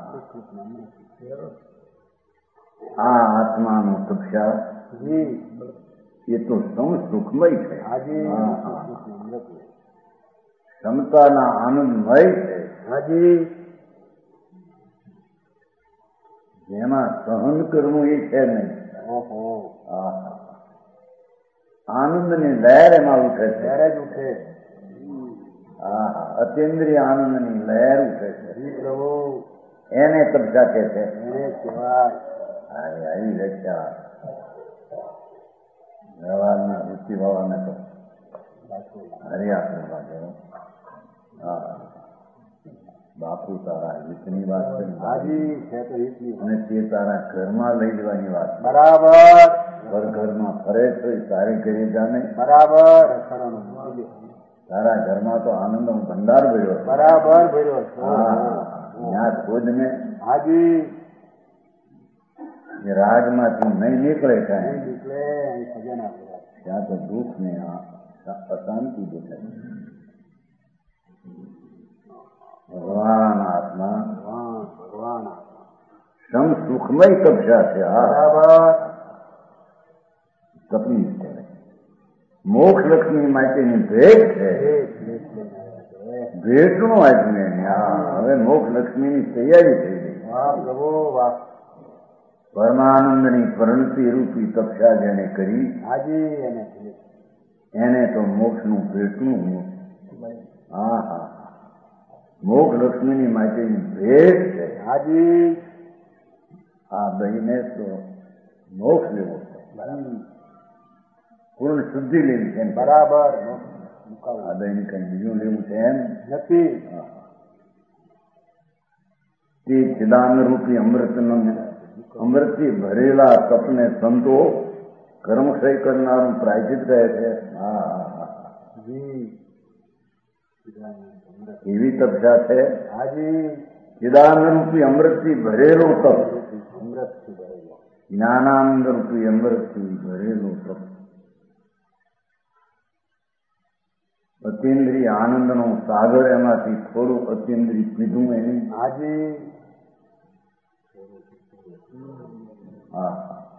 આ આત્માનું તપસ્યા એ તો સમસુખમય છે. ક્ષમતાના આનંદમય છે. જેમાં સહન કરવું એ છે નહીં. આનંદની લહેર એમાં ઉઠે છે. હા હા. અતિન્દ્રિય આનંદની લહેર ઉઠે છે. એને તપસ્યા કે છે. આવી રક્ષા વ્યવહારના રુચિ ભાવાને તો હરિયાત્મા છે. હા. બાપુ તારા હિતની વાત કરી અને તે તારા ઘરમાં લઈ જવાની વાત. બરાબર. પર ઘરમાં ફરે તો તારે ઘરે જાને. બરાબર. તારા ઘરમાં તો આનંદનો ભંડાર ભર્યો. બરાબર ભર્યો. હા. ત્યાં ખોજ ને હાજી રાજમાંથી નહીં નીકળે કાંઈ, નીકળે ત્યાં તો દુઃખ ને અશાંતિ દેખાય. ભગવાન આત્મા ભગવાન સમ સુખમય તપસ્યા છે. બરાબર. તકલીફ છે. મોક્ષ લક્ષ્મી માટેની ભેટ છે. ભેટનું આપ્યું. હવે મોક્ષ લક્ષ્મીની તૈયારી થઈ ગઈ. પ્રભુ વાહ. પરમાનંદની પરિણતિ રૂપી તપસ્યા જેને કરી એને તો મોક્ષનું ભેટનું. હા હા. મોક્ષ લક્ષ્મીની માટેની ભેટ છે. આ દહીંને તો મોક્ષ લેવો છે. પૂર્ણ શુદ્ધિ લેવી છે. બરાબર. આ દહીં કઈ બીજું લેવું છે એમ નથી. તે ચિદાન રૂપી અમૃતનો અમૃતથી ભરેલા તપને સંતો કર્મક્ષય કરનારું પ્રાયચિત કહે છે. હા હા. એવી તપસ્યા છે. ચિદાન રૂપી અમૃતથી ભરેલું તપ, જ્ઞાનાનંદ રૂપી અમૃતથી ભરેલું તપ, અતિન્દ્રિય આનંદનો સાગર, એમાંથી થોડું અતિન્દ્રિય પીધું એની. હા.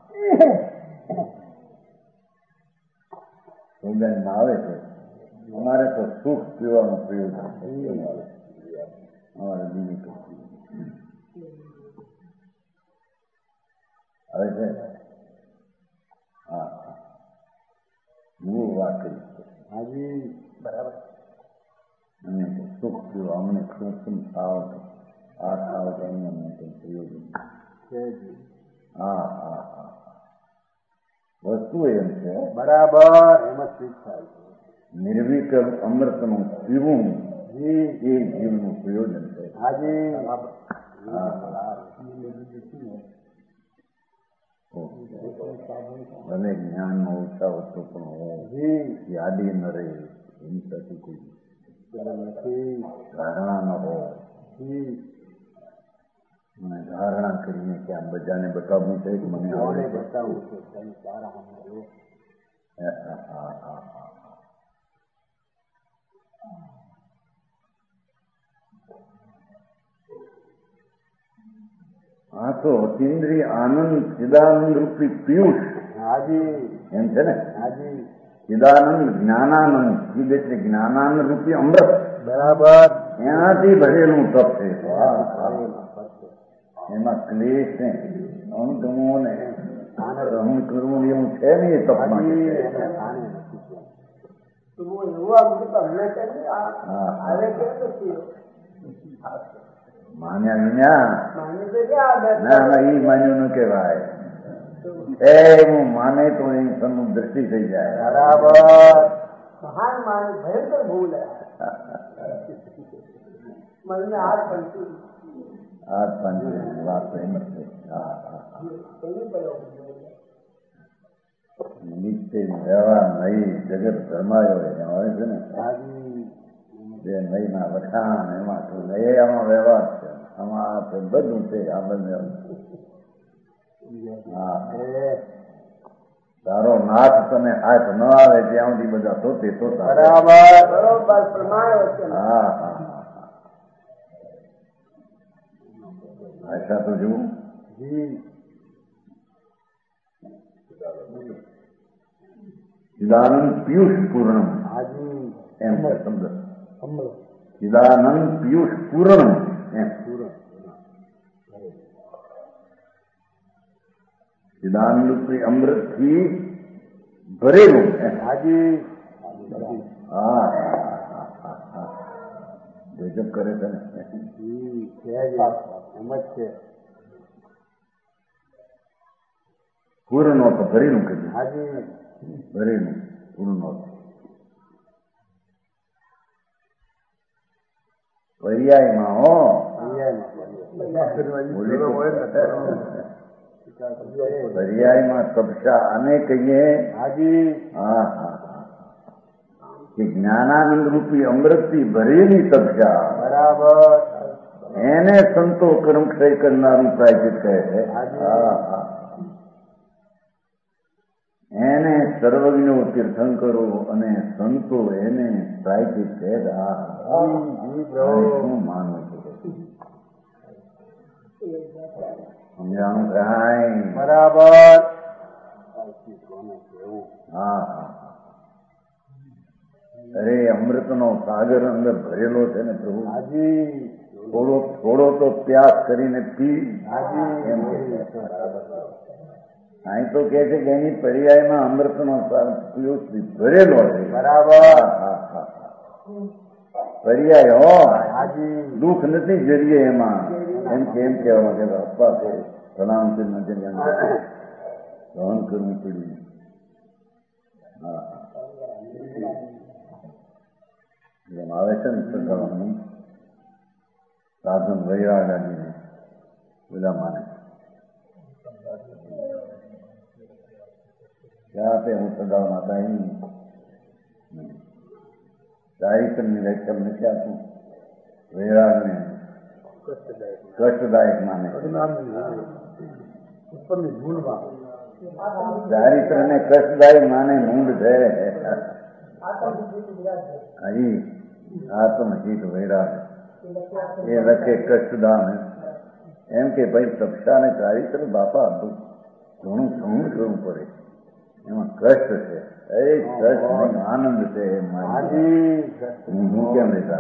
સૌદાન આવે છે. અમારે તો સુખ પીવાનો પ્રયોગ છે. અમારે બીજું સૂક્ષ્મ થાવ આ થાવ તો એમને કંઈ પ્રયોજન. હા હા હા વસ્તુ એમ છે બરાબર એમ જ સ્વીચ થાય છે. નિર્વિકલ્પ અમૃતનું પીવું એ જીવનું પ્રયોજન છે. હાજી ભલે જ્ઞાનમાં ઓછા વસ્તુ પણ હોય યાદી ન રહે હિંસાથી કોઈ ધારણા ન હોય મને ધારણા કરીને કે આ બધાને બતાવવું છે કે મને આવડે બતાવવું છે. હા તો અતિન્દ્રિય આનંદ ચિદાનંદ રૂપી પિયુષ હાજી એમ છે ને. હાજી ચિદાનંદ જ્ઞાનાનંદ ચિદ એટલે જ્ઞાનાનંદ રૂપી અમૃત બરાબર એનાથી ભરેલું તપ છે. એમાં ક્લેશ ને અણગમો ને સહન કરવું એવું છે ને એ તપમાં. માન્યા વિના ના ના ઈ માન્યું ન કહેવાય. એ હું માને તો એ સન્મુખ દ્રષ્ટિ થઈ જાય. બરાબર મહાન માન ભયંકર ભૂલ મને હાથ પંચી હાથ પંચી વાત તો એમ છે. હા હા નિત્ય વ્યવહાર નહીં જગત ધર્માયો હોય છે ને બે નહીં ના વખાણ એમાં શું એ આમાં વ્યવહાર છે. આમાં બધું છે. આ બધું હા તારો નાથ તને હાથ ન આવે ત્યાં સુધી બધા ધોતે ધોતા. હા હા ભાષા તો જુઓ ચિદાનંદ પિયુષ પૂર્ણમ એમ શબ્દ ચિદાનંદ પિયુષ પૂર્ણમ એમ ચિદાનંદ અમૃત થી ભરેલું. હા ગજબ કરે છે ને. એમ જ છે. પૂર્ણ તો ભરેલું કીધું. હાજી ભરેલું પૂર્ણ પર્યાયમાં હો પર્યાયમાં તપસા અને કહીએ હાજી હા હા કે જ્ઞાનાનંદ રૂપી અમૃતથી ભરેલી તપસા બરાબર એને સંતો કર્મક્ષય કરનારું પ્રાયચિત કહે છે. એને સર્વજ્ઞો તીર્થંકરો અને સંતો એને પ્રાયચિત કહે. શું માનવું છે સમજાણું કાંઈ બરાબર. હા હા અરે અમૃતનો સાગર અંદર ભરેલો છે ને પ્રભુ. થોડો થોડો તો પ્યાસ કરીને પી એમ અહીં તો કે છે કે એની પર્યાયમાં અમૃતનો ભરેલો છે. બરાબર પર્યાય હો દુઃખ નથી જરીએ એમાં એમ કે એમ કહેવા માટે અપા છે પ્રણામથી નથી સહન કરવું પડ્યું. હા એમ આવે છે ને સગાવાનું સાધન વૈરાગાને બધા માને ત્યાં તે હું સગાવ માતા એમ ચારિત્રની વ્યાખ્યા નથી આપું. વૈરાગને કષ્ટદાયક માને. ચારિત્રને કષ્ટદાયક માને મૂંડ છે. હજી આત્મહિત વૈરાગ એ લખે કષ્ટદાન એમ કે ભાઈ તપસા ને ચારિત્ર બાપા ઘણું સહન કરવું પડે એમાં કષ્ટ છે. એ કષ્ટ આનંદ છે. હું કેમ લેતા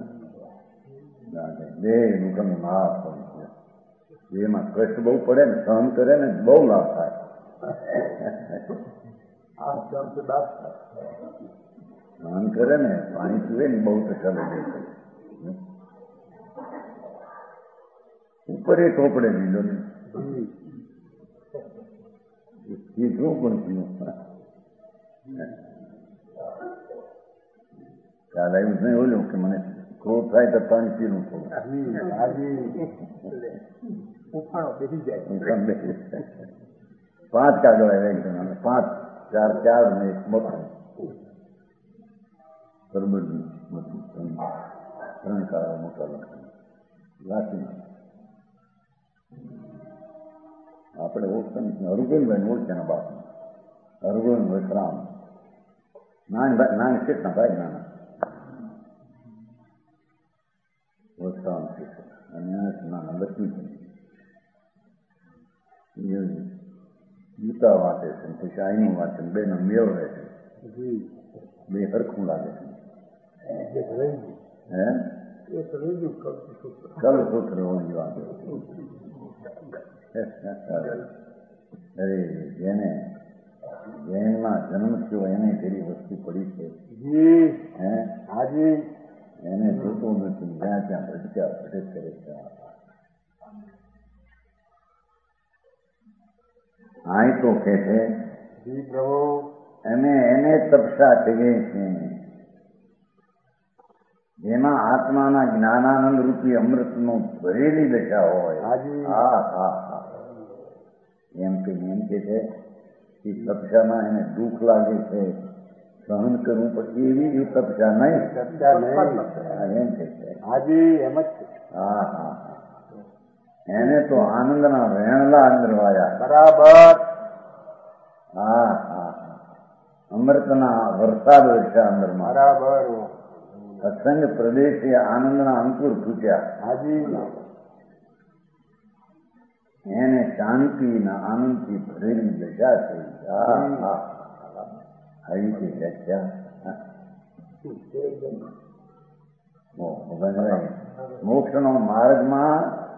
દેહનું તમે લાભ પણ એમાં કષ્ટ બહુ પડે ને સહન કરે ને બહુ લાભ થાય. સહન કરે ને પાણી પીવે ને બહુ ટકા લઈ ઉપર એ ચોપડે લીધો ને શું પણ થયું ખ્યાલ આવ્યું નહીં બોલ્યું કે મને ક્રોધ થાય તો પાણી પીવું થોડું પાંચ કાગળ આવ્યા પાંચ ચાર ચાર ને એક મોટું બરોબર ત્રણ કાગળ મોટા લખાણ લાખી આપણે ઓળખાણ હરુગોનભાઈ ઓળખ્યાના બાપ હરુગોન વસરામ નાની ભાઈ નાની શેઠના ભાઈ નાના વસરામ શેઠ અને નાના લક્ષ્મી ગીતા વાંચે છે પછી આઈનું વાંચે બે નો મેળ રહે છે બે હરખું લાગે છે હે કલ સૂત્ર હોવાની વાત અરે જેને જૈનમાં જન્મ થયો એને ઘણી વસ્તુ પડી છે હે હાજી એને જોતું નથી જ્યાં ત્યાં ભટક્યા ભટક કરે છે આ તો કે છે પ્રભુ અમે એને તપસ્યા કહીએ છીએ જેમાં આત્માના જ્ઞાનાનંદ રૂપી અમૃતનું ભરેલી દશા હોય હા હા હા એમ કે એમ કે છે કે તપસ્યામાં એને દુઃખ લાગે છે સહન કરવું પણ એવી એ તપસ્યા નહીં એમ કે છે હાજી એમ જ હા હા હા એને તો આનંદના વહેણલા અંદર વાયા બરાબર હા હા અમૃતના વરસાદ વર્ષા અંદર બરાબર સત્સંગ પ્રદેશે આનંદના અંકુર ફૂટ્યા હાજી એને શાંતિના આનંદથી ભરેલી દશા થઈ આવી તે વ્યાખ્યા મોક્ષનો માર્ગમાં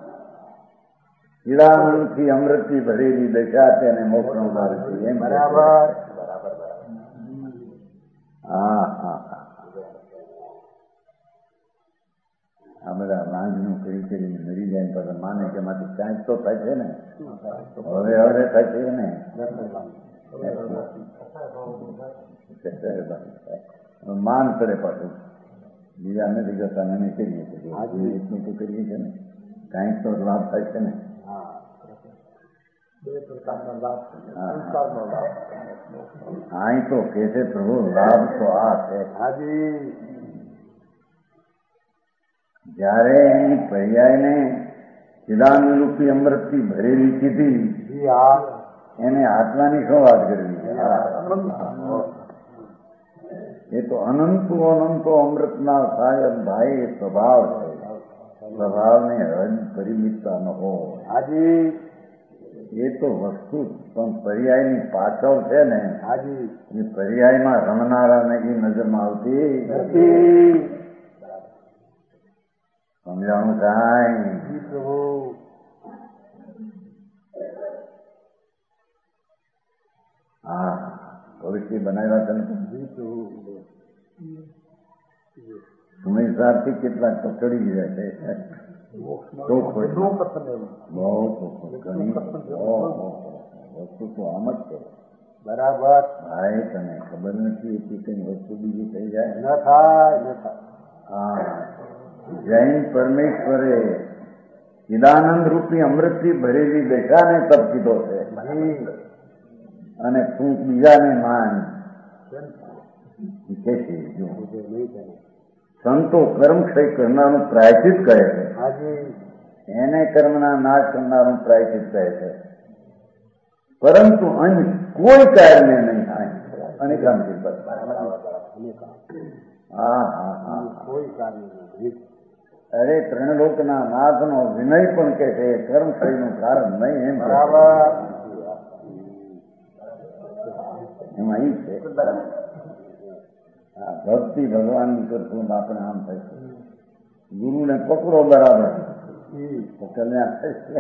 ચિદાનંદથી અમૃતથી ભરેલી દશા તેને મોક્ષનો માર્ગ છે એમ બરાબર બરાબર હા હા હા આ બધા લાંજનું કરી કરીને મરી જાય પછી માને કે માંથી ચાંચ તો થાય છે ને હવે હવે થાય છે ને માન કરે પાછું બીજા નથી જતા અમે કરીએ છીએ આજે એટલું તો કરીએ છીએ ને કાંઈક તો લાભ થાય છે ને હા તો કે છે પ્રભુ લાભ તો આ છે હાજી જયારે એની પર્યાયને ચિદાનરૂપી અમૃતથી ભરેલી કીધી એને આત્માની શું વાત કરવી એ તો અનંતો અનંતો અમૃતના સાહેબ ભાઈ સ્વભાવ છે સ્વભાવને રજ પરિમિતતા ન હોય આજે એ તો વસ્તુ પણ પર્યાયની પાછળ છે ને આજે એ પર્યાયમાં રમનારાને એ નજરમાં આવતી નથી સમજાણું કાંઈ પ્રભુ હા ભવિષ્ય બનાવ્યા છે સમય સારથી કેટલાક તો ચડી ગયા છે બહુ વસ્તુ તો આમ જ છે બરાબર ભાઈ તને ખબર નથી એટલી કઈ વસ્તુ બીજી થઈ જાય ન થાય ન થાય હા જૈન પરમેશ્વરે ચિદાનંદ રૂપી અમૃતથી ભરેલી દશાને તપ કીધો છે અને તું બીજાને માન કે છે સંતો કર્મક્ષય કરનારું પ્રાયચિત કહે છે એને કર્મના નાશ કરનારું પ્રાયચિત કહે છે પરંતુ અહીં કોઈ કાર્યને નહીં થાય અને કામથી હા હા હા કોઈ કાર્ય નહીં અરે ત્રણલોકના નાથનો વિનય પણ કે છે કર્મક્ષયનું કારણ નહીં એમ બરાબર એમાં ઈ છે ભક્તિ ભગવાનની કરશું આપણે આમ થશે ગુરુને પકડો બરાબર કલ્યાણ થશે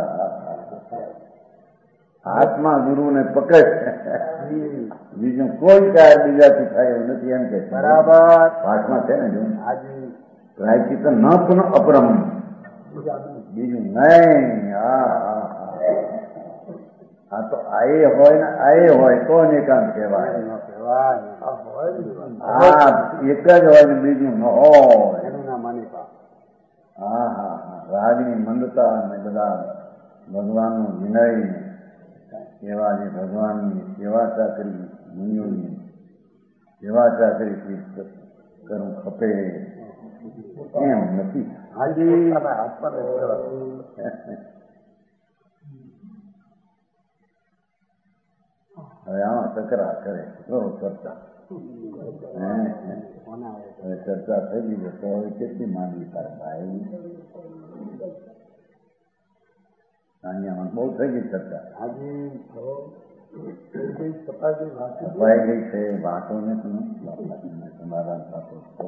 આત્મા ગુરુને પકડે બીજું કોઈ કાર્ય બીજાથી થાય એવું નથી એમ કે બરાબર પાઠમાં છે ને જો પ્રાયચિત ન પુનઃ અપરમ બીજું નહીં. હા હા હા આ તો આએ હોય ને આએ હોય તો નિકામ કહેવાય. હા એક જ હોય ને બીજું ન હોય. હા હા હા રાગની મંદતા અને બધા ભગવાનનું વિનય એવા જે ભગવાનની સેવા ચાકરી મુનિઓની સેવા ચાકરી કરવું ખપે એમ નથી. હવે આમાં તકરાર કરે કરો ચર્ચા. હવે ચર્ચા થઈ ગઈ તો હવે કેટલી માનવી તારે ભાઈ? અહીંયા બહુ થઈ ગઈ ચર્ચા. અપાઈ ગઈ છે વાતોને સમાધાન થતો છો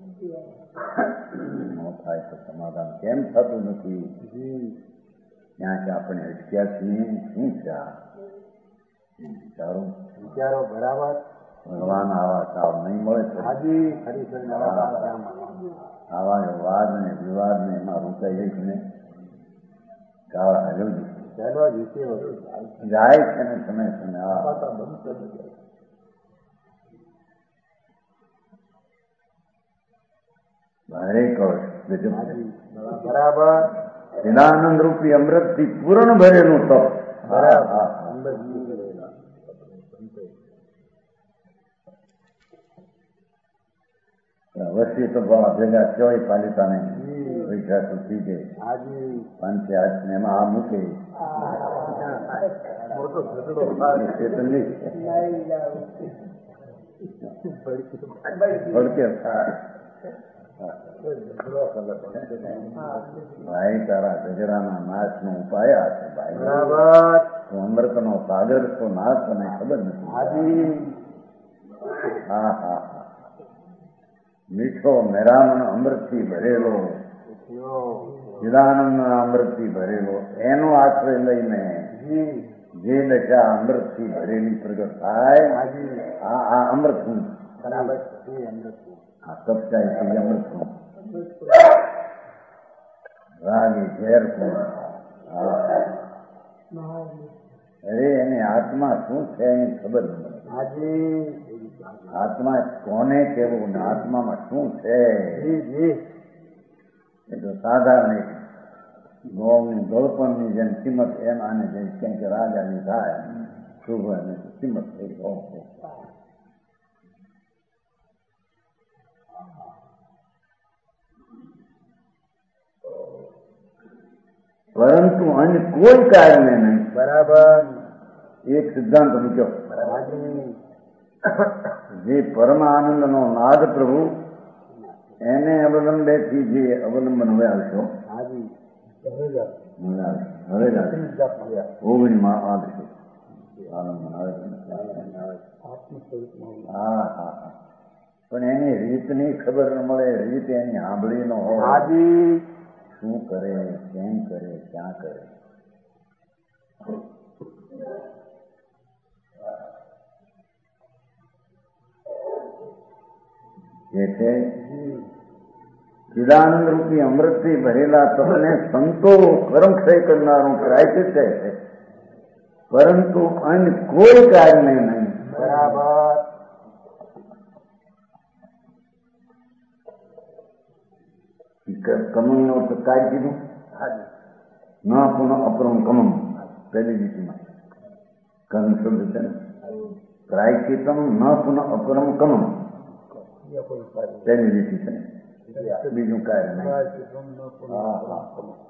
ન થાય તો સમાધાન કેમ થતું નથી? ત્યાં કે આપણે અટક્યા છીએ. શું છે આ વિચારો વિચારો બરાબર. ભગવાન આવા ચાવ નહીં મળે. આવા વાદ ને વિવાદ ને એમાં રોકાઈ ગઈ ને ચાલ હાલ્યો જાય છે ને સમય સમય ભારે કવચ બરાબર. ચિદાનંદ રૂપી અમૃત થી પૂર્ણ ભરેલું તપ. અવશ્ય તો ભેગા ચોય પાલિતાને પૈસા સુખી છે પાંચે હાથ ને એમાં આ મૂકે ભાઈ તારા ગજરાના નાશ નો ઉપાય છે ભાઈ. બરાબર. અમૃત નો સાગર તો નાશ તને ખબર નથી. હા હા મીઠો મેરામણ અમૃત થી ભરેલો ચિદાનંદ અમૃત થી ભરેલો એનો આશ્રય લઈને જે દશા અમૃત થી ભરેલી પ્રગટ થાય આ આ અમૃત હું આ કપચાય છે અમૃત હું રાગી ઝેર કોણ. અરે એને આત્મા શું છે એની ખબર નથી. આત્મા કોને કેવું ને આત્મામાં શું છે એ તો સાધારણ ગોળની ગળપણની જેમ કિંમત એમ આને જેમ કેમ કે રાજાની થાય શુભ અને કિંમત થઈ ગયો. પરંતુ અન્ય કોઈ કારણે નહીં. બરાબર. એક સિદ્ધાંત મૂક્યો. જે પરમ આનંદ નો નાદ પ્રભુ એને અવલંબે થી જે અવલંબન હવે આવશો હવે ઓગણીમાં આવશે આનંદ આવે. હા હા હા પણ એની રીતની ખબર ન મળે. રીત એની સાંભળી ન હોય. શું કરે કેમ કરે ક્યાં કરે. જે છે ચિદાનંદ રૂપી અમૃતથી ભરેલા તમને સંતો કર્મક્ષય કરનારું પ્રાયશ્ચિત છે પરંતુ અન્ય કોઈ કારણે નહીં. બરાબર. કમમ નો તો કાઢ કીધું ના પુનઃ અપરમ કમમ પહેલી લીટીમાં કર્મ શબ્દ છે ને પ્રાયશ્ચિતમ ન પુનઃ અપરમ કમમ પહેલી લીટી છે બીજું કાંઈ નહીં. હા હા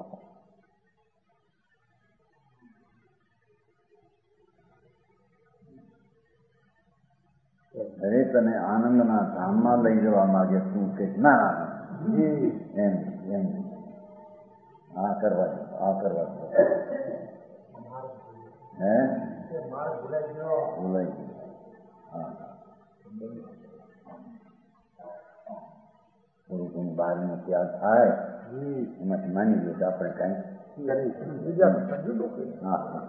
અરે તને આનંદના ધામમાં લઈ જવા માંગે તું કે ના એમ એમ આ કરવા દો આ કરવા દો હે ભૂલાઈ ગયું. હા થોડું ઘણું બહારનો ત્યાગ થાય એમાંથી માની લો કે આપણે કાંઈ હા હા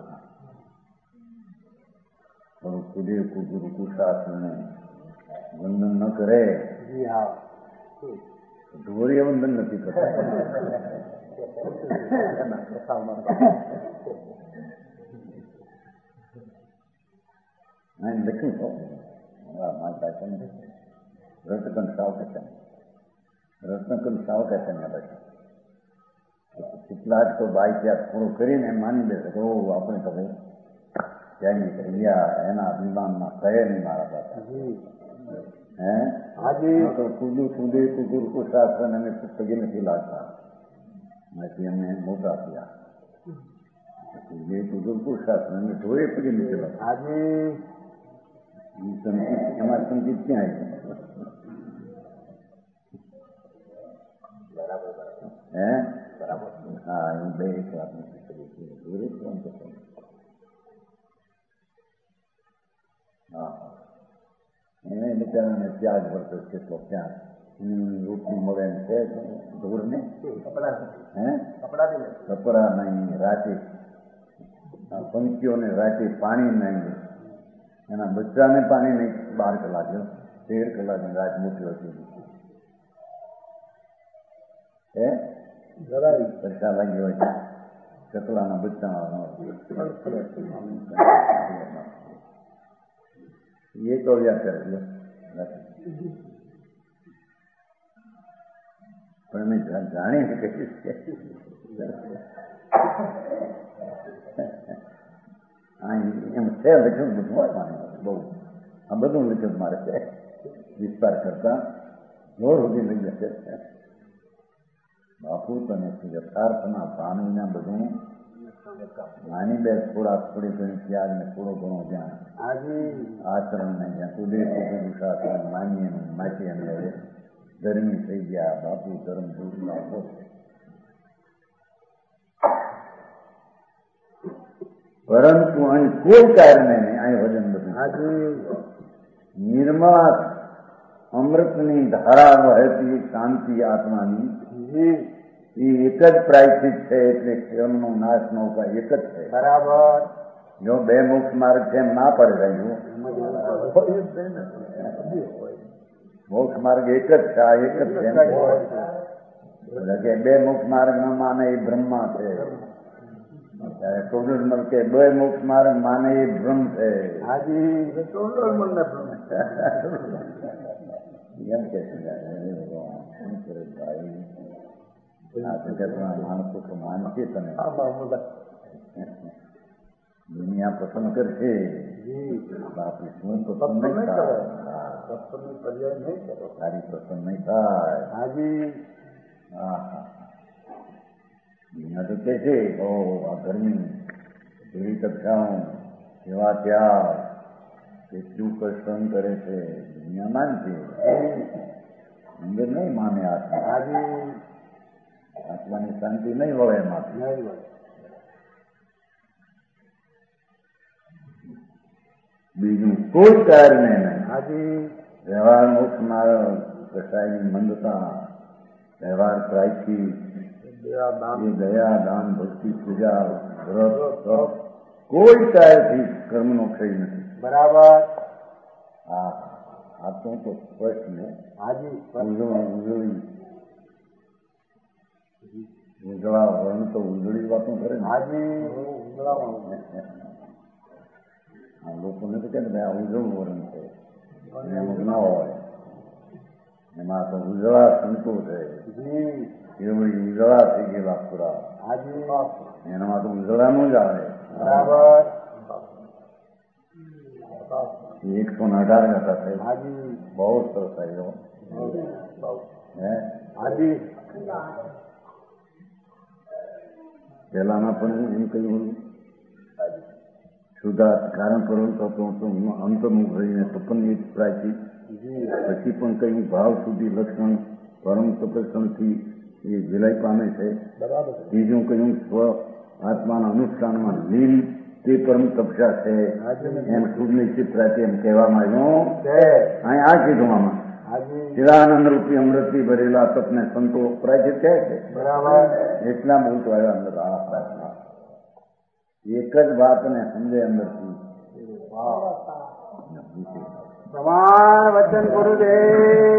થોડું કુદીર કુદુર કુશાસને વંદન ન કરે. ધોરીએ વંદન નથી કરતા. લખ્યું છો મારી પાસે રત્નકંડ સાવ કહેતા રત્નકંડ સાવ કહેતા ના બેઠા કેટલાક તો બાઈ ત્યાં પૂરું કરીને માની બેસે કે ઓ આપણે તો ભાઈ ત્યાંની રહ્યા એના અભિમાનમાં કહે નહીં મારા પાસે હે આજે તો કુદું કુદે કુદુર કુશાસન અમે પગે નથી લાગતા નથી અમને મોટા થયા કુદે કુદુર કુશાસન અમે જોડે પગે નથી લાગતા આજે સંગીત એમાં સંગીત ક્યાં આવી હે બરાબર હા હું બે એક વાત નથી કરી જોડે કોણ તો હા એને બિચારાને ત્યાગ વર્તો કેટલો ક્યાં રોટલી મળે એમ છે દૂર ને કપડા હે કપડા કપડા નહીં રાતે પંખીઓને રાતે પાણી નહીં એના બચ્ચાને પાણી નહીં બાર કલાક તેર કલાકની રાત મોટી હતી હે પૈસા લાગી હોય ચકલાના બચ્ચા એ તો વ્યા કરે પણ મેં જાણી કહીશ એમ છે લખ્યું બધું માને બહુ આ બધું લખ્યું મારે છે વિસ્તાર કરતા જોર સુધી લઈ જશે બાપુ તને યથાર્થના ભાનના બધું નાની બે થોડા થોડી ઘણી ત્યાગ ને થોડો ઘણો જ્ઞાન આચરણ ને જ્યાં કુદે કુદે શાસન માનીએ માચી અને હવે ગરમી થઈ ગયા બાપુ ધર્મ ભૂલ આપો પરંતુ અહીં કોઈ કારણે નહીં અહીં વજન બધું નિર્મળા અમૃતની ધારા વહેતી શાંતિ આત્માની એ એક જ પ્રાયશ્ચિત છે એટલે ક્ષયમનો નાશનો ઉપાય એક જ છે બરાબર જો બે મોક્ષ માર્ગ છે એમ ના પડે રહ્યું મોક્ષ માર્ગ એક જ છે આ એક જ છે એટલે કે બે મોક્ષ માર્ગ ન માને એ બ્રહ્મા છે ટોડલમલ કે બે મોક્ષ માર્ગ માને એ બ્રહ્મ છે એમ કે આ જગતના માણસો તો માનશે તને દુનિયા પસંદ કરશે બાપી શું પસંદ નહીં થાય તારી પસંદ નહીં થાય હાજી હા હા દુનિયા તો કે છે ઓ આ ગરમી કેવી કક્ષાઓ કેવા ત્યાગ કેટલું કષ્ટ કરે છે દુનિયા માનશે અંદર નહીં માને આત્મા હાજી આત્માની શાંતિ નહીં વળે એમાંથી બીજું કોઈ કારણે નહીં વ્યવહાર મોક્ષ માર્ગ કસાયની મંદતા વ્યવહાર પ્રાયથી દયા દાન ભક્તિ પૂજા વ્રત કોઈ કારણથી કર્મનો ક્ષય નથી બરાબર હા આ તો સ્પષ્ટ ને હાજી ઉજવણી ઉજળા વર્ણ તો ઉજળી વાતો કરે ને આ લોકોને તો કે ભાઈ આ ઉજળું વર્ણ છે એમાં ના હોય એમાં તો ઉજળા સંતો છે એવડી ઉજળા થઈ ગયેલા પૂરા એનામાં તો ઉજળાનું જ આવે બરાબર એકસો ને અઢાર હતા સાહેબ બહુ સરસ આવ્યો હે હાજી પહેલાના પણ એમ કહ્યું શુદ્ધાર્થ કારણ પરંતુ અંતર્મુખ રહીને સપનની પ્રાયથી પછી પણ કહ્યું ભાવ સુધી લક્ષણ પરમ સપક્ષણથી એ વિલય પામે છે ત્રીજું કહ્યું સ્વ આત્માના અનુષ્ઠાનમાં લીન તે પરમ કક્ષા છે એમ શુભ નિશ્ચિત પ્રાયથી એમ કહેવામાં આવ્યું અહીં આ કીધું આમાં ચિદાનંદ રૂપી અમૃતથી ભરેલા તપને સંતો પ્રાયચિત કહે છે બરાબર એટલા બોલતો આવ્યા અંદર આ પ્રાર્થના એક જ વાતને સમજે અંદરથી પ્રમાણ વચન ગુરુદેવ